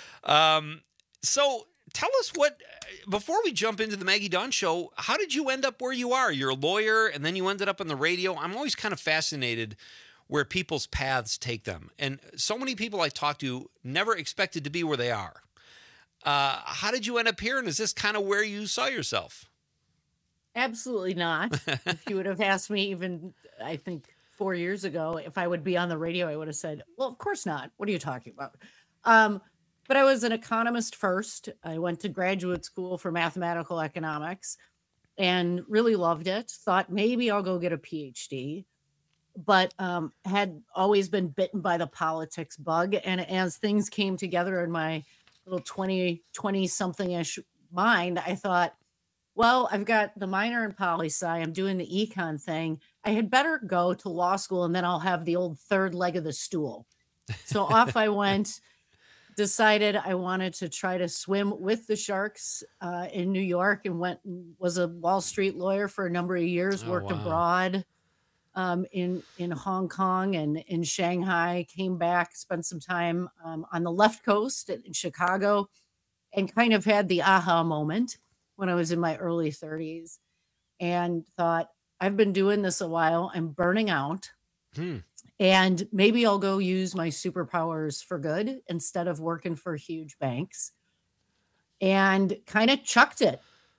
So tell us before we jump into the Maggie Dawn Show, how did you end up where you are? You're a lawyer, and then you ended up on the radio. I'm always kind of fascinated where people's paths take them. And so many people I talk to never expected to be where they are. How did you end up here, and is this kind of where you saw yourself? Absolutely not. If you would have asked me even, I think, 4 years ago, if I would be on the radio, I would have said, well, of course not. What are you talking about? But I was an economist first. I went to graduate school for mathematical economics and really loved it. Thought maybe I'll go get a PhD, but had always been bitten by the politics bug. And as things came together in my little 20-something-ish mind, I thought, well, I've got the minor in poli-sci. I'm doing the econ thing. I had better go to law school, and then I'll have the old third leg of the stool. So off I went. Decided I wanted to try to swim with the sharks in New York, and was a Wall Street lawyer for a number of years, worked abroad in Hong Kong and in Shanghai, came back, spent some time on the left coast in Chicago, and kind of had the aha moment when I was in my early 30s and thought, I've been doing this a while. I'm burning out. And maybe I'll go use my superpowers for good instead of working for huge banks, and kind of chucked it.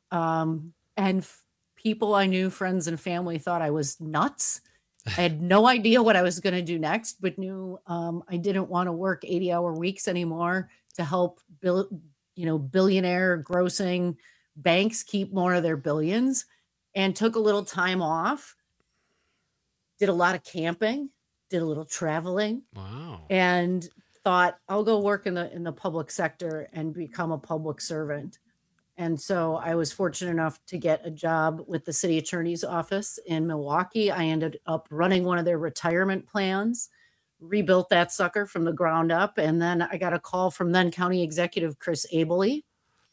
And people I knew, friends and family, thought I was nuts. I had no idea what I was going to do next, but knew I didn't want to work 80-hour weeks anymore to help billionaire grossing banks keep more of their billions, and took a little time off, did a lot of camping, did a little traveling. Wow. And thought I'll go work in the public sector and become a public servant. And so I was fortunate enough to get a job with the city attorney's office in Milwaukee. I ended up running one of their retirement plans, rebuilt that sucker from the ground up. And then I got a call from then County Executive Chris Abele.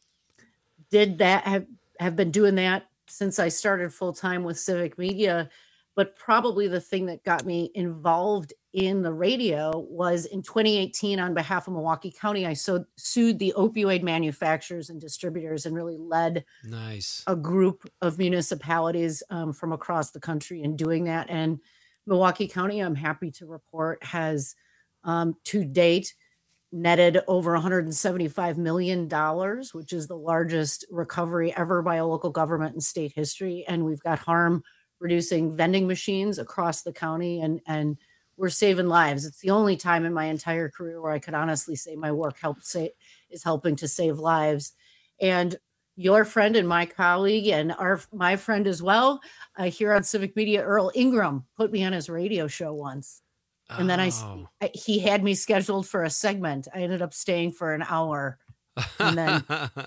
Did that, have been doing that since I started full-time with Civic Media. But probably the thing that got me involved in the radio was in 2018, on behalf of Milwaukee County, I sued the opioid manufacturers and distributors and really led a group of municipalities from across the country in doing that. And Milwaukee County, I'm happy to report, has to date netted over $175 million, which is the largest recovery ever by a local government in state history. And we've got harm reducing vending machines across the county, and we're saving lives. It's the only time in my entire career where I could honestly say my work is helping to save lives. And your friend and my colleague and my friend as well, here on Civic Media, Earl Ingram, put me on his radio show once. And then he had me scheduled for a segment. I ended up staying for an hour, and then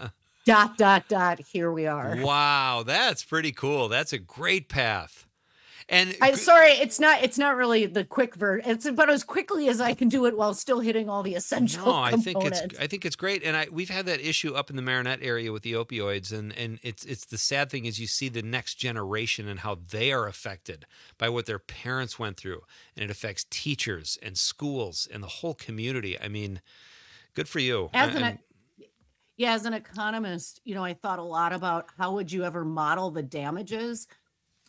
here we are. Wow, that's pretty cool. That's a great path. And sorry, it's not really the quick version. It's about as quickly as I can do it while still hitting all the essential components. I think it's great. And we've had that issue up in the Marinette area with the opioids, and it's the sad thing is you see the next generation and how they are affected by what their parents went through, and it affects teachers and schools and the whole community. I mean, good for you. As an economist, I thought a lot about how would you ever model the damages.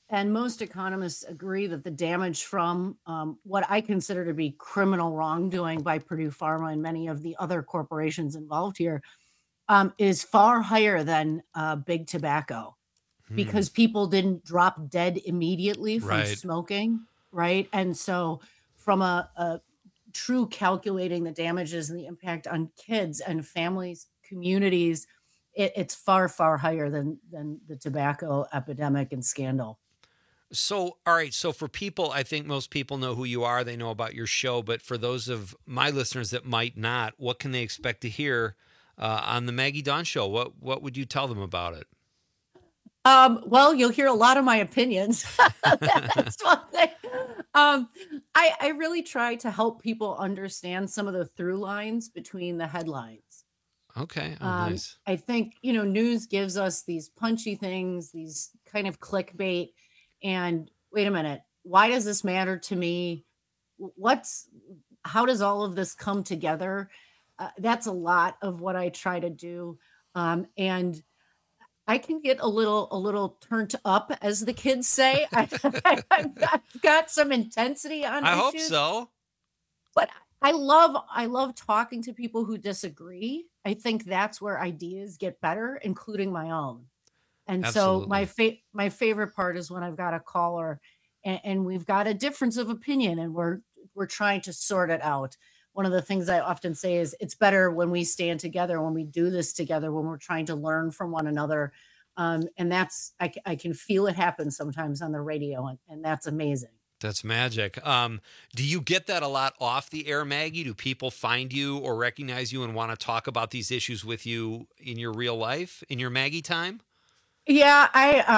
And most economists agree that the damage from what I consider to be criminal wrongdoing by Purdue Pharma and many of the other corporations involved here is far higher than big tobacco, because people didn't drop dead immediately from smoking, right? And so from a true calculating the damages and the impact on kids and families, communities, it's far, far higher than the tobacco epidemic and scandal. So, all right. So for people, I think most people know who you are. They know about your show. But for those of my listeners that might not, what can they expect to hear on the Maggie Dawn Show? What would you tell them about it? Well, you'll hear a lot of my opinions. That's one thing. I really try to help people understand some of the through lines between the headlines. Okay. Oh, nice. I think, news gives us these punchy things, these kind of clickbait. And wait a minute, why does this matter to me? How does all of this come together? That's a lot of what I try to do. And I can get a little turned up, as the kids say. I've got some intensity on issues. I hope so. But I love talking to people who disagree. I think that's where ideas get better, including my own. And Absolutely. so my favorite part is when I've got a caller and we've got a difference of opinion and we're trying to sort it out. One of the things I often say is it's better when we stand together, when we do this together, when we're trying to learn from one another. And that's, I can feel it happen sometimes on the radio, and that's amazing. That's magic. Do you get that a lot off the air, Maggie? Do people find you or recognize you and want to talk about these issues with you in your real life, in your Maggie time? Yeah,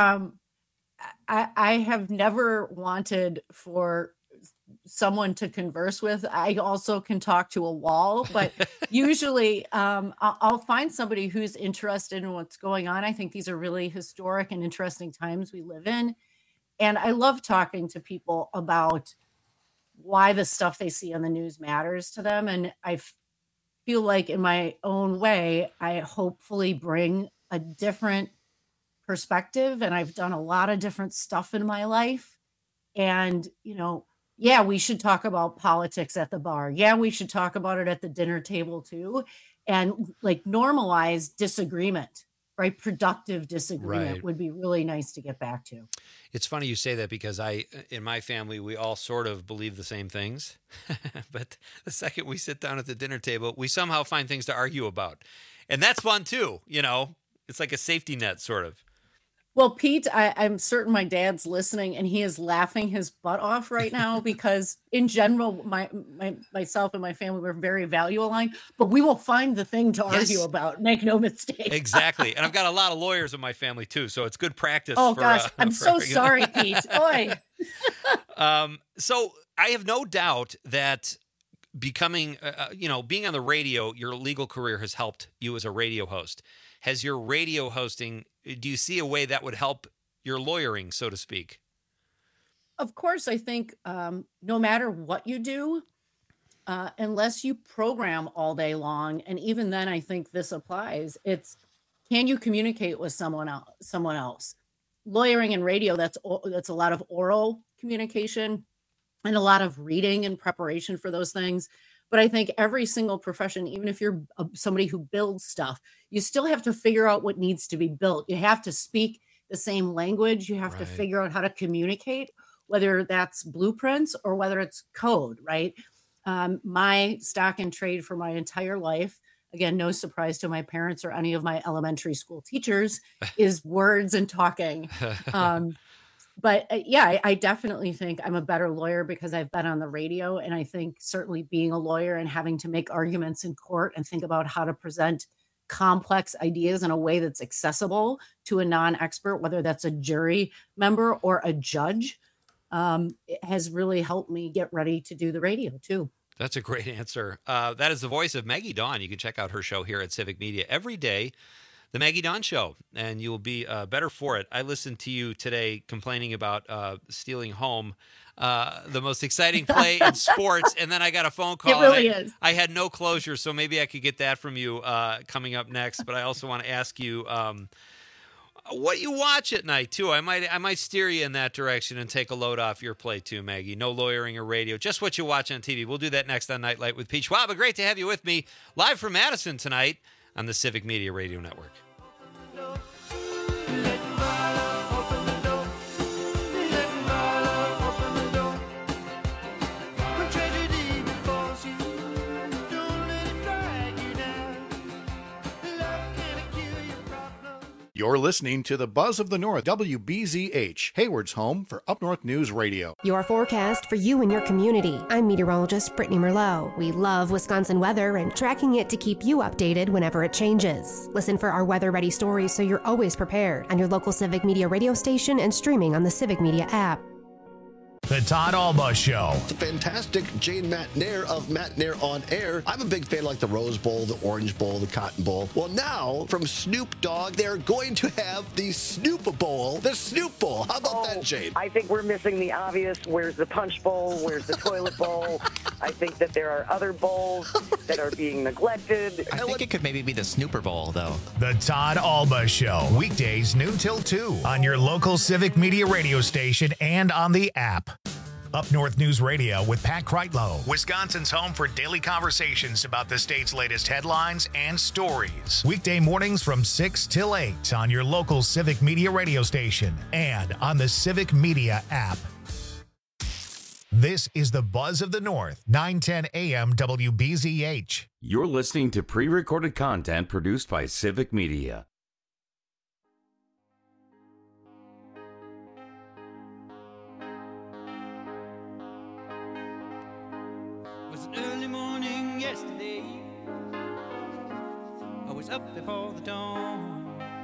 I have never wanted for someone to converse with. I also can talk to a wall, but usually I'll find somebody who's interested in what's going on. I think these are really historic and interesting times we live in. And I love talking to people about why the stuff they see on the news matters to them. And I feel like in my own way, I hopefully bring a different perspective. And I've done a lot of different stuff in my life. And, yeah, we should talk about politics at the bar. Yeah, we should talk about it at the dinner table too. And normalize disagreement, right? Productive disagreement would be really nice to get back to. It's funny you say that because in my family, we all sort of believe the same things. But the second we sit down at the dinner table, we somehow find things to argue about. And that's fun too. It's like a safety net sort of. Well, Pete, I'm certain my dad's listening and he is laughing his butt off right now because in general, myself and my family, we're very value aligned, but we will find the thing to argue about. Make no mistake. Exactly. And I've got a lot of lawyers in my family too, so it's good practice. Oh, gosh. I'm so sorry, Pete. Oy. So I have no doubt that becoming, being on the radio, your legal career has helped you as a radio host. Has your radio hosting, do you see a way that would help your lawyering, so to speak? Of course, I think no matter what you do, unless you program all day long, and even then I think this applies, it's can you communicate with someone else? Lawyering and radio, that's a lot of oral communication and a lot of reading and preparation for those things. But I think every single profession, even if you're somebody who builds stuff, you still have to figure out what needs to be built. You have to speak the same language. You have to figure out how to communicate, whether that's blueprints or whether it's code, right? My stock and trade for my entire life, again, no surprise to my parents or any of my elementary school teachers, is words and talking. But yeah, I definitely think I'm a better lawyer because I've been on the radio. And I think certainly being a lawyer and having to make arguments in court and think about how to present complex ideas in a way that's accessible to a non-expert, whether that's a jury member or a judge, it has really helped me get ready to do the radio too. That's a great answer. That is the voice of Maggie Dawn. You can check out her show here at Civic Media every day. The Maggie Dawn Show, and you'll be better for it. I listened to you today complaining about stealing home, the most exciting play in sports, and then I got a phone call. It really is. I had no closure, so maybe I could get that from you coming up next. But I also want to ask you, what you watch at night too. I might steer you in that direction and take a load off your plate too, Maggie. No lawyering or radio, just what you watch on TV. We'll do that next on Nightlight with Pete Schwab. Great to have you with me live from Madison tonight on the Civic Media Radio Network. You're listening to the Buzz of the North, WBZH, Hayward's home for Up North News Radio. Your forecast for you and your community. I'm meteorologist Brittany Merlot. We love Wisconsin weather and tracking it to keep you updated whenever it changes. Listen for our weather-ready stories so you're always prepared on your local Civic Media radio station and streaming on the Civic Media app. The Todd Alba Show. The fantastic Jane McNair of McNair on Air. I'm a big fan like the Rose Bowl, the Orange Bowl, the Cotton Bowl. Well, now from Snoop Dogg, they're going to have the Snoop Bowl. The Snoop Bowl. How about that, Jane? I think we're missing the obvious. Where's the Punch Bowl? Where's the Toilet Bowl? I think that there are other bowls that are being neglected. I think it could maybe be the Snooper Bowl, though. The Todd Alba Show. Weekdays noon till 2 on your local Civic Media radio station and on the app. Up North News Radio with Pat Kreitlow, Wisconsin's home for daily conversations about the state's latest headlines and stories. Weekday mornings from 6 till 8 on your local Civic Media radio station and on the Civic Media app. This is the Buzz of the North, 910 AM WBZH. You're listening to pre-recorded content produced by Civic Media. Up before the dawn.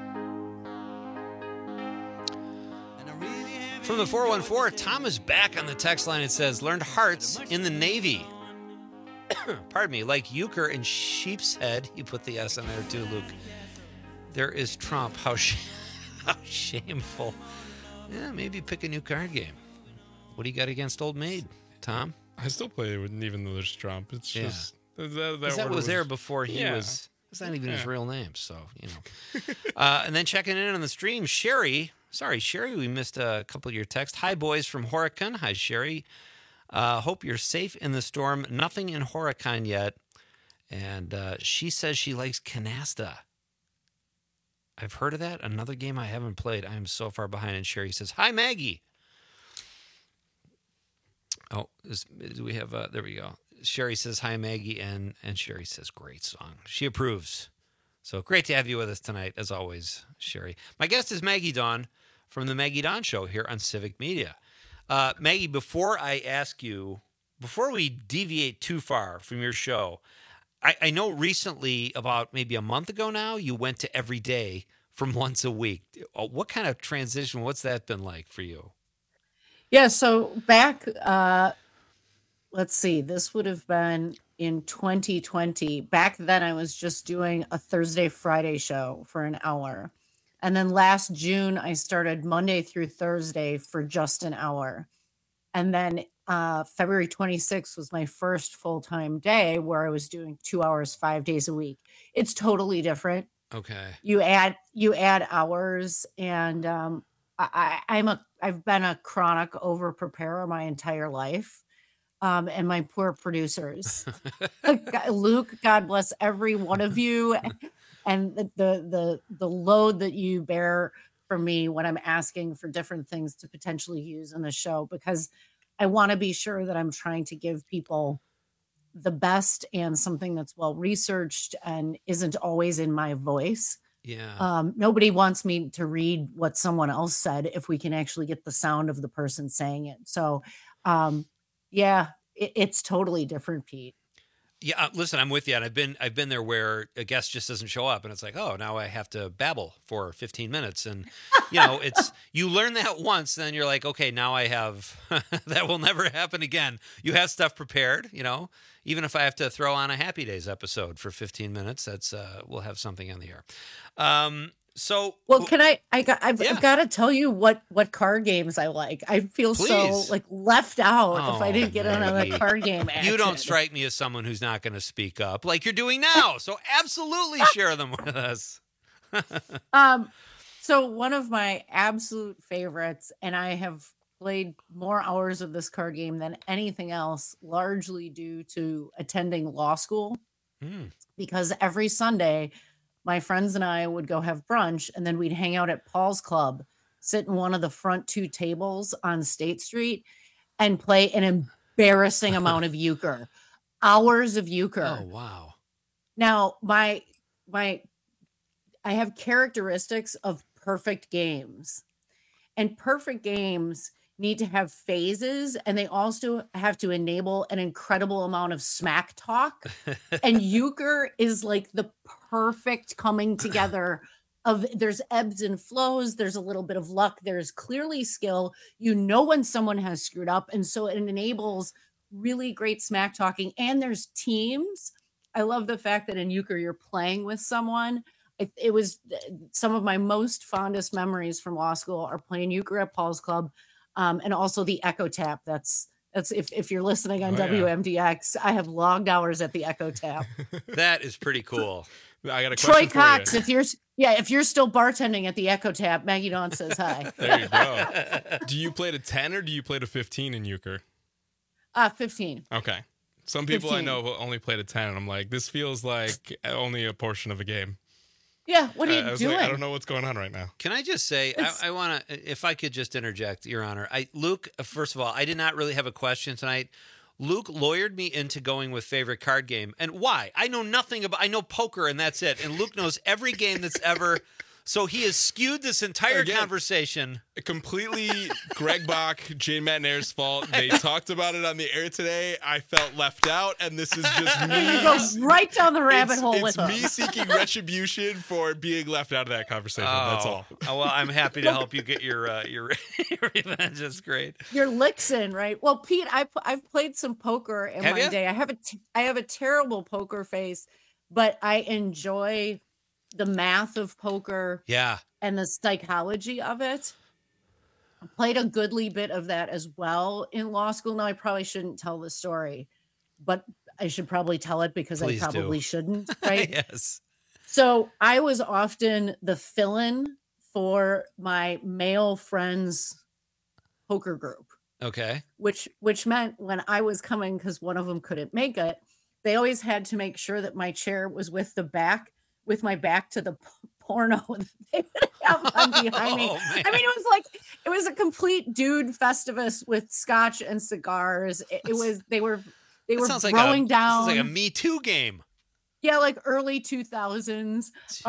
From the 414, Tom is back on the text line. It says, learned hearts in the Navy. Pardon me, like euchre and sheep's head. You put the S in there too, Luke. There is Trump. How shameful. Yeah, maybe pick a new card game. What do you got against Old Maid, Tom? I still play it with, even though there's Trump. It's just... That was there before he was... It's not even his real name, so, you know. And then checking in on the stream, Sherry. Sorry, Sherry, we missed a couple of your texts. Hi, boys from Horicon. Hi, Sherry. Hope you're safe in the storm. Nothing in Horicon yet. And she says she likes Canasta. I've heard of that. Another game I haven't played. I am so far behind. And Sherry says, hi, Maggie. Oh, do we have... there we go. Sherry says, hi, Maggie, and Sherry says, great song. She approves. So great to have you with us tonight, as always, Sherry. My guest is Maggie Dawn from the Maggie Dawn Show here on Civic Media. Maggie, before we deviate too far from your show, I know recently, about maybe a month ago now, you went to every day from once a week. What kind of transition, what's that been like for you? Yeah, so back... let's see, this would have been in 2020. Back then, I was just doing a Thursday, Friday show for an hour. And then last June, I started Monday through Thursday for just an hour. And then February 26th was my first full-time day where I was doing 2 hours, 5 days a week. It's totally different. Okay. You add hours, and I've been a chronic over-preparer my entire life. And my poor producers, Luke, God bless every one of you, and the load that you bear for me when I'm asking for different things to potentially use in the show, because I want to be sure that I'm trying to give people the best and something that's well researched and isn't always in my voice. Yeah. Nobody wants me to read what someone else said if we can actually get the sound of the person saying it. So, yeah, it's totally different, Pete. Yeah, listen, I'm with you. And I've been there where a guest just doesn't show up, and it's like, oh, now I have to babble for 15 minutes, and you learn that once, then you're like, okay, now I have that will never happen again. You have stuff prepared, even if I have to throw on a Happy Days episode for 15 minutes, that's we'll have something on the air. Can I've got to tell you what card games I like. I feel so left out if I didn't get on a card game action. You don't strike me as someone who's not going to speak up like you're doing now. So absolutely share them with us. So one of my absolute favorites, and I have played more hours of this card game than anything else, largely due to attending law school. Because every Sunday, my friends and I would go have brunch, and then we'd hang out at Paul's Club, sit in one of the front 2 tables on State Street, and play an embarrassing amount of euchre. Hours of euchre. Oh, wow. Now, I have characteristics of perfect games, and perfect games need to have phases, and they also have to enable an incredible amount of smack talk. And euchre is like the perfect coming together of, there's ebbs and flows, there's a little bit of luck, there's clearly skill, you know when someone has screwed up, and so it enables really great smack talking. And there's teams. I love the fact that in euchre you're playing with someone. It was some of my most fondest memories from law school are playing euchre at Paul's Club, and also the Echo Tap. That's if you're listening on WMDX, I have logged hours at the Echo Tap. That is pretty cool. I got a Troy question Cox, for you. if you're still bartending at the Echo Tap, Maggie Dawn says hi. There you go. Do you play to 10 or do you play to 15 in euchre? 15. Okay. Some people 15. I know will only play to 10, and I'm like, this feels like only a portion of a game. Yeah, what are you doing? I don't know what's going on right now. Can I just say, I want to, if I could just interject, Your Honor. Luke, first of all, I did not really have a question tonight. Luke lawyered me into going with favorite card game. And why? I know nothing about, I know poker and that's it. And Luke knows every game that's ever, so he has skewed this entire conversation. Completely Greg Bach, Jane McNair's fault. They talked about it on the air today. I felt left out, and this is just me. You go right down the rabbit hole with It's him. me seeking retribution for being left out of that conversation. That's all. Oh, well, I'm happy to help you get your revenge. That's great. Your licks in, right? Well, Pete, I've played some poker in Have my ya? day. I have a terrible poker face, but I enjoy the math of poker. Yeah. And the psychology of it. I played a goodly bit of that as well in law school. Now, I probably shouldn't tell the story, but I should probably tell it because Please I probably do. shouldn't, right? Yes. So I was often the fill-in for my male friends' poker group, Okay. which meant when I was coming, because one of them couldn't make it, they always had to make sure that my chair was with my back to the porno that they would have on behind me. Oh, man. I mean, it was a complete dude festivus with scotch and cigars. They were Sounds like throwing down. Sounds like a Me Too game. Yeah, like early 2000s.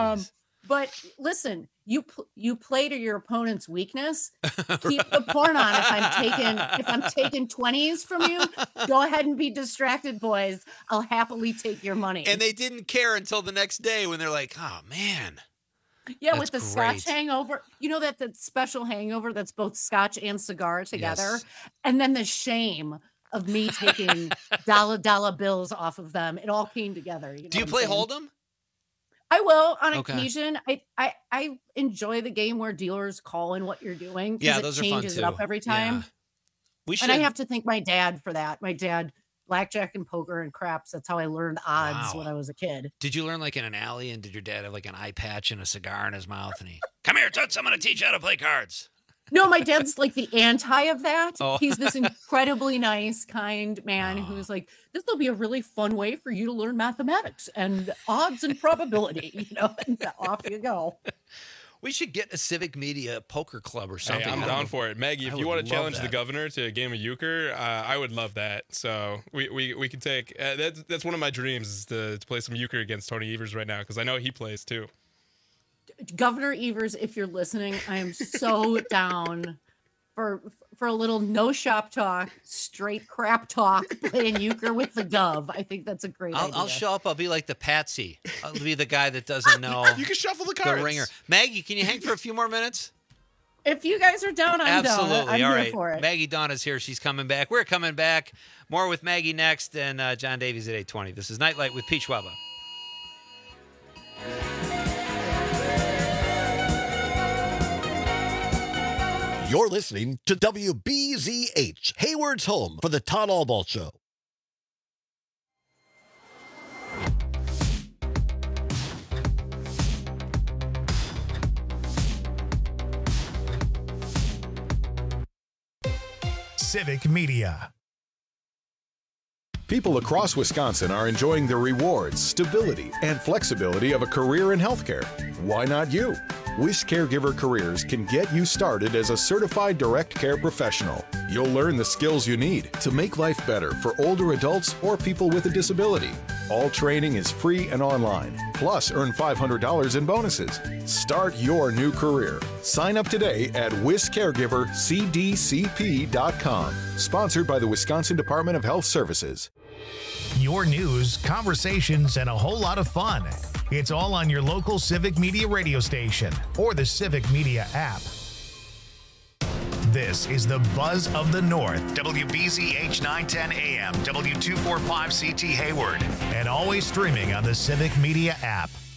But listen, you play to your opponent's weakness. Keep the porn on. If I'm taking 20s from you, go ahead and be distracted, boys. I'll happily take your money. And they didn't care until the next day when they're like, oh, man. Yeah, That's with the great. scotch hangover. You know that special hangover that's both scotch and cigar together? Yes. And then the shame of me taking dollar bills off of them. It all came together. Do you play Hold'em? I will on Okay. occasion. I enjoy the game where dealers call in what you're doing. Yeah, It those are fun changes it up too. every time. Yeah. We should. And I have to thank my dad for that. My dad, blackjack and poker and craps. That's how I learned odds Wow. when I was a kid. Did you learn like in an alley, and did your dad have like an eye patch and a cigar in his mouth, and he, come here, Toots, I'm going to teach you how to play cards. No, my dad's like the anti of that. Oh. He's this incredibly nice, kind man who's like, this will be a really fun way for you to learn mathematics and odds and probability, and off you go. We should get a Civic Media poker club or something. Hey, I'm I don't down know. for it. Maggie, I if you would want to love challenge the that. governor to a game of euchre, I would love that. So we could take that's one of my dreams is to play some euchre against Tony Evers right now because I know he plays too. Governor Evers, if you're listening, I am so down for a little no shop talk, straight crap talk, playing euchre with the gov. I think that's a great idea. I'll show up. I'll be like the patsy. I'll be the guy that doesn't know. You can shuffle the cards. The ringer. Maggie, can you hang for a few more minutes? If you guys are down, I'm Absolutely. down. I'm All here right. for it. Maggie Dawn is here. She's coming back. We're coming back. More with Maggie next, and John Davies at 8:20. This is Nightlight with Pete Schwaba. You're listening to WBZH, Hayward's home for the Todd Albaugh Show. Civic Media. People across Wisconsin are enjoying the rewards, stability, and flexibility of a career in healthcare. Why not you? Wish Caregiver Careers can get you started as a certified direct care professional. You'll learn the skills you need to make life better for older adults or people with a disability. All training is free and online. Plus, earn $500 in bonuses. Start your new career. Sign up today at wiscaregivercdcp.com. Sponsored by the Wisconsin Department of Health Services. Your news, conversations, and a whole lot of fun. It's all on your local Civic Media radio station or the Civic Media app. This is the Buzz of the North, WBZH 910 AM, W245CT Hayward, and always streaming on the Civic Media app.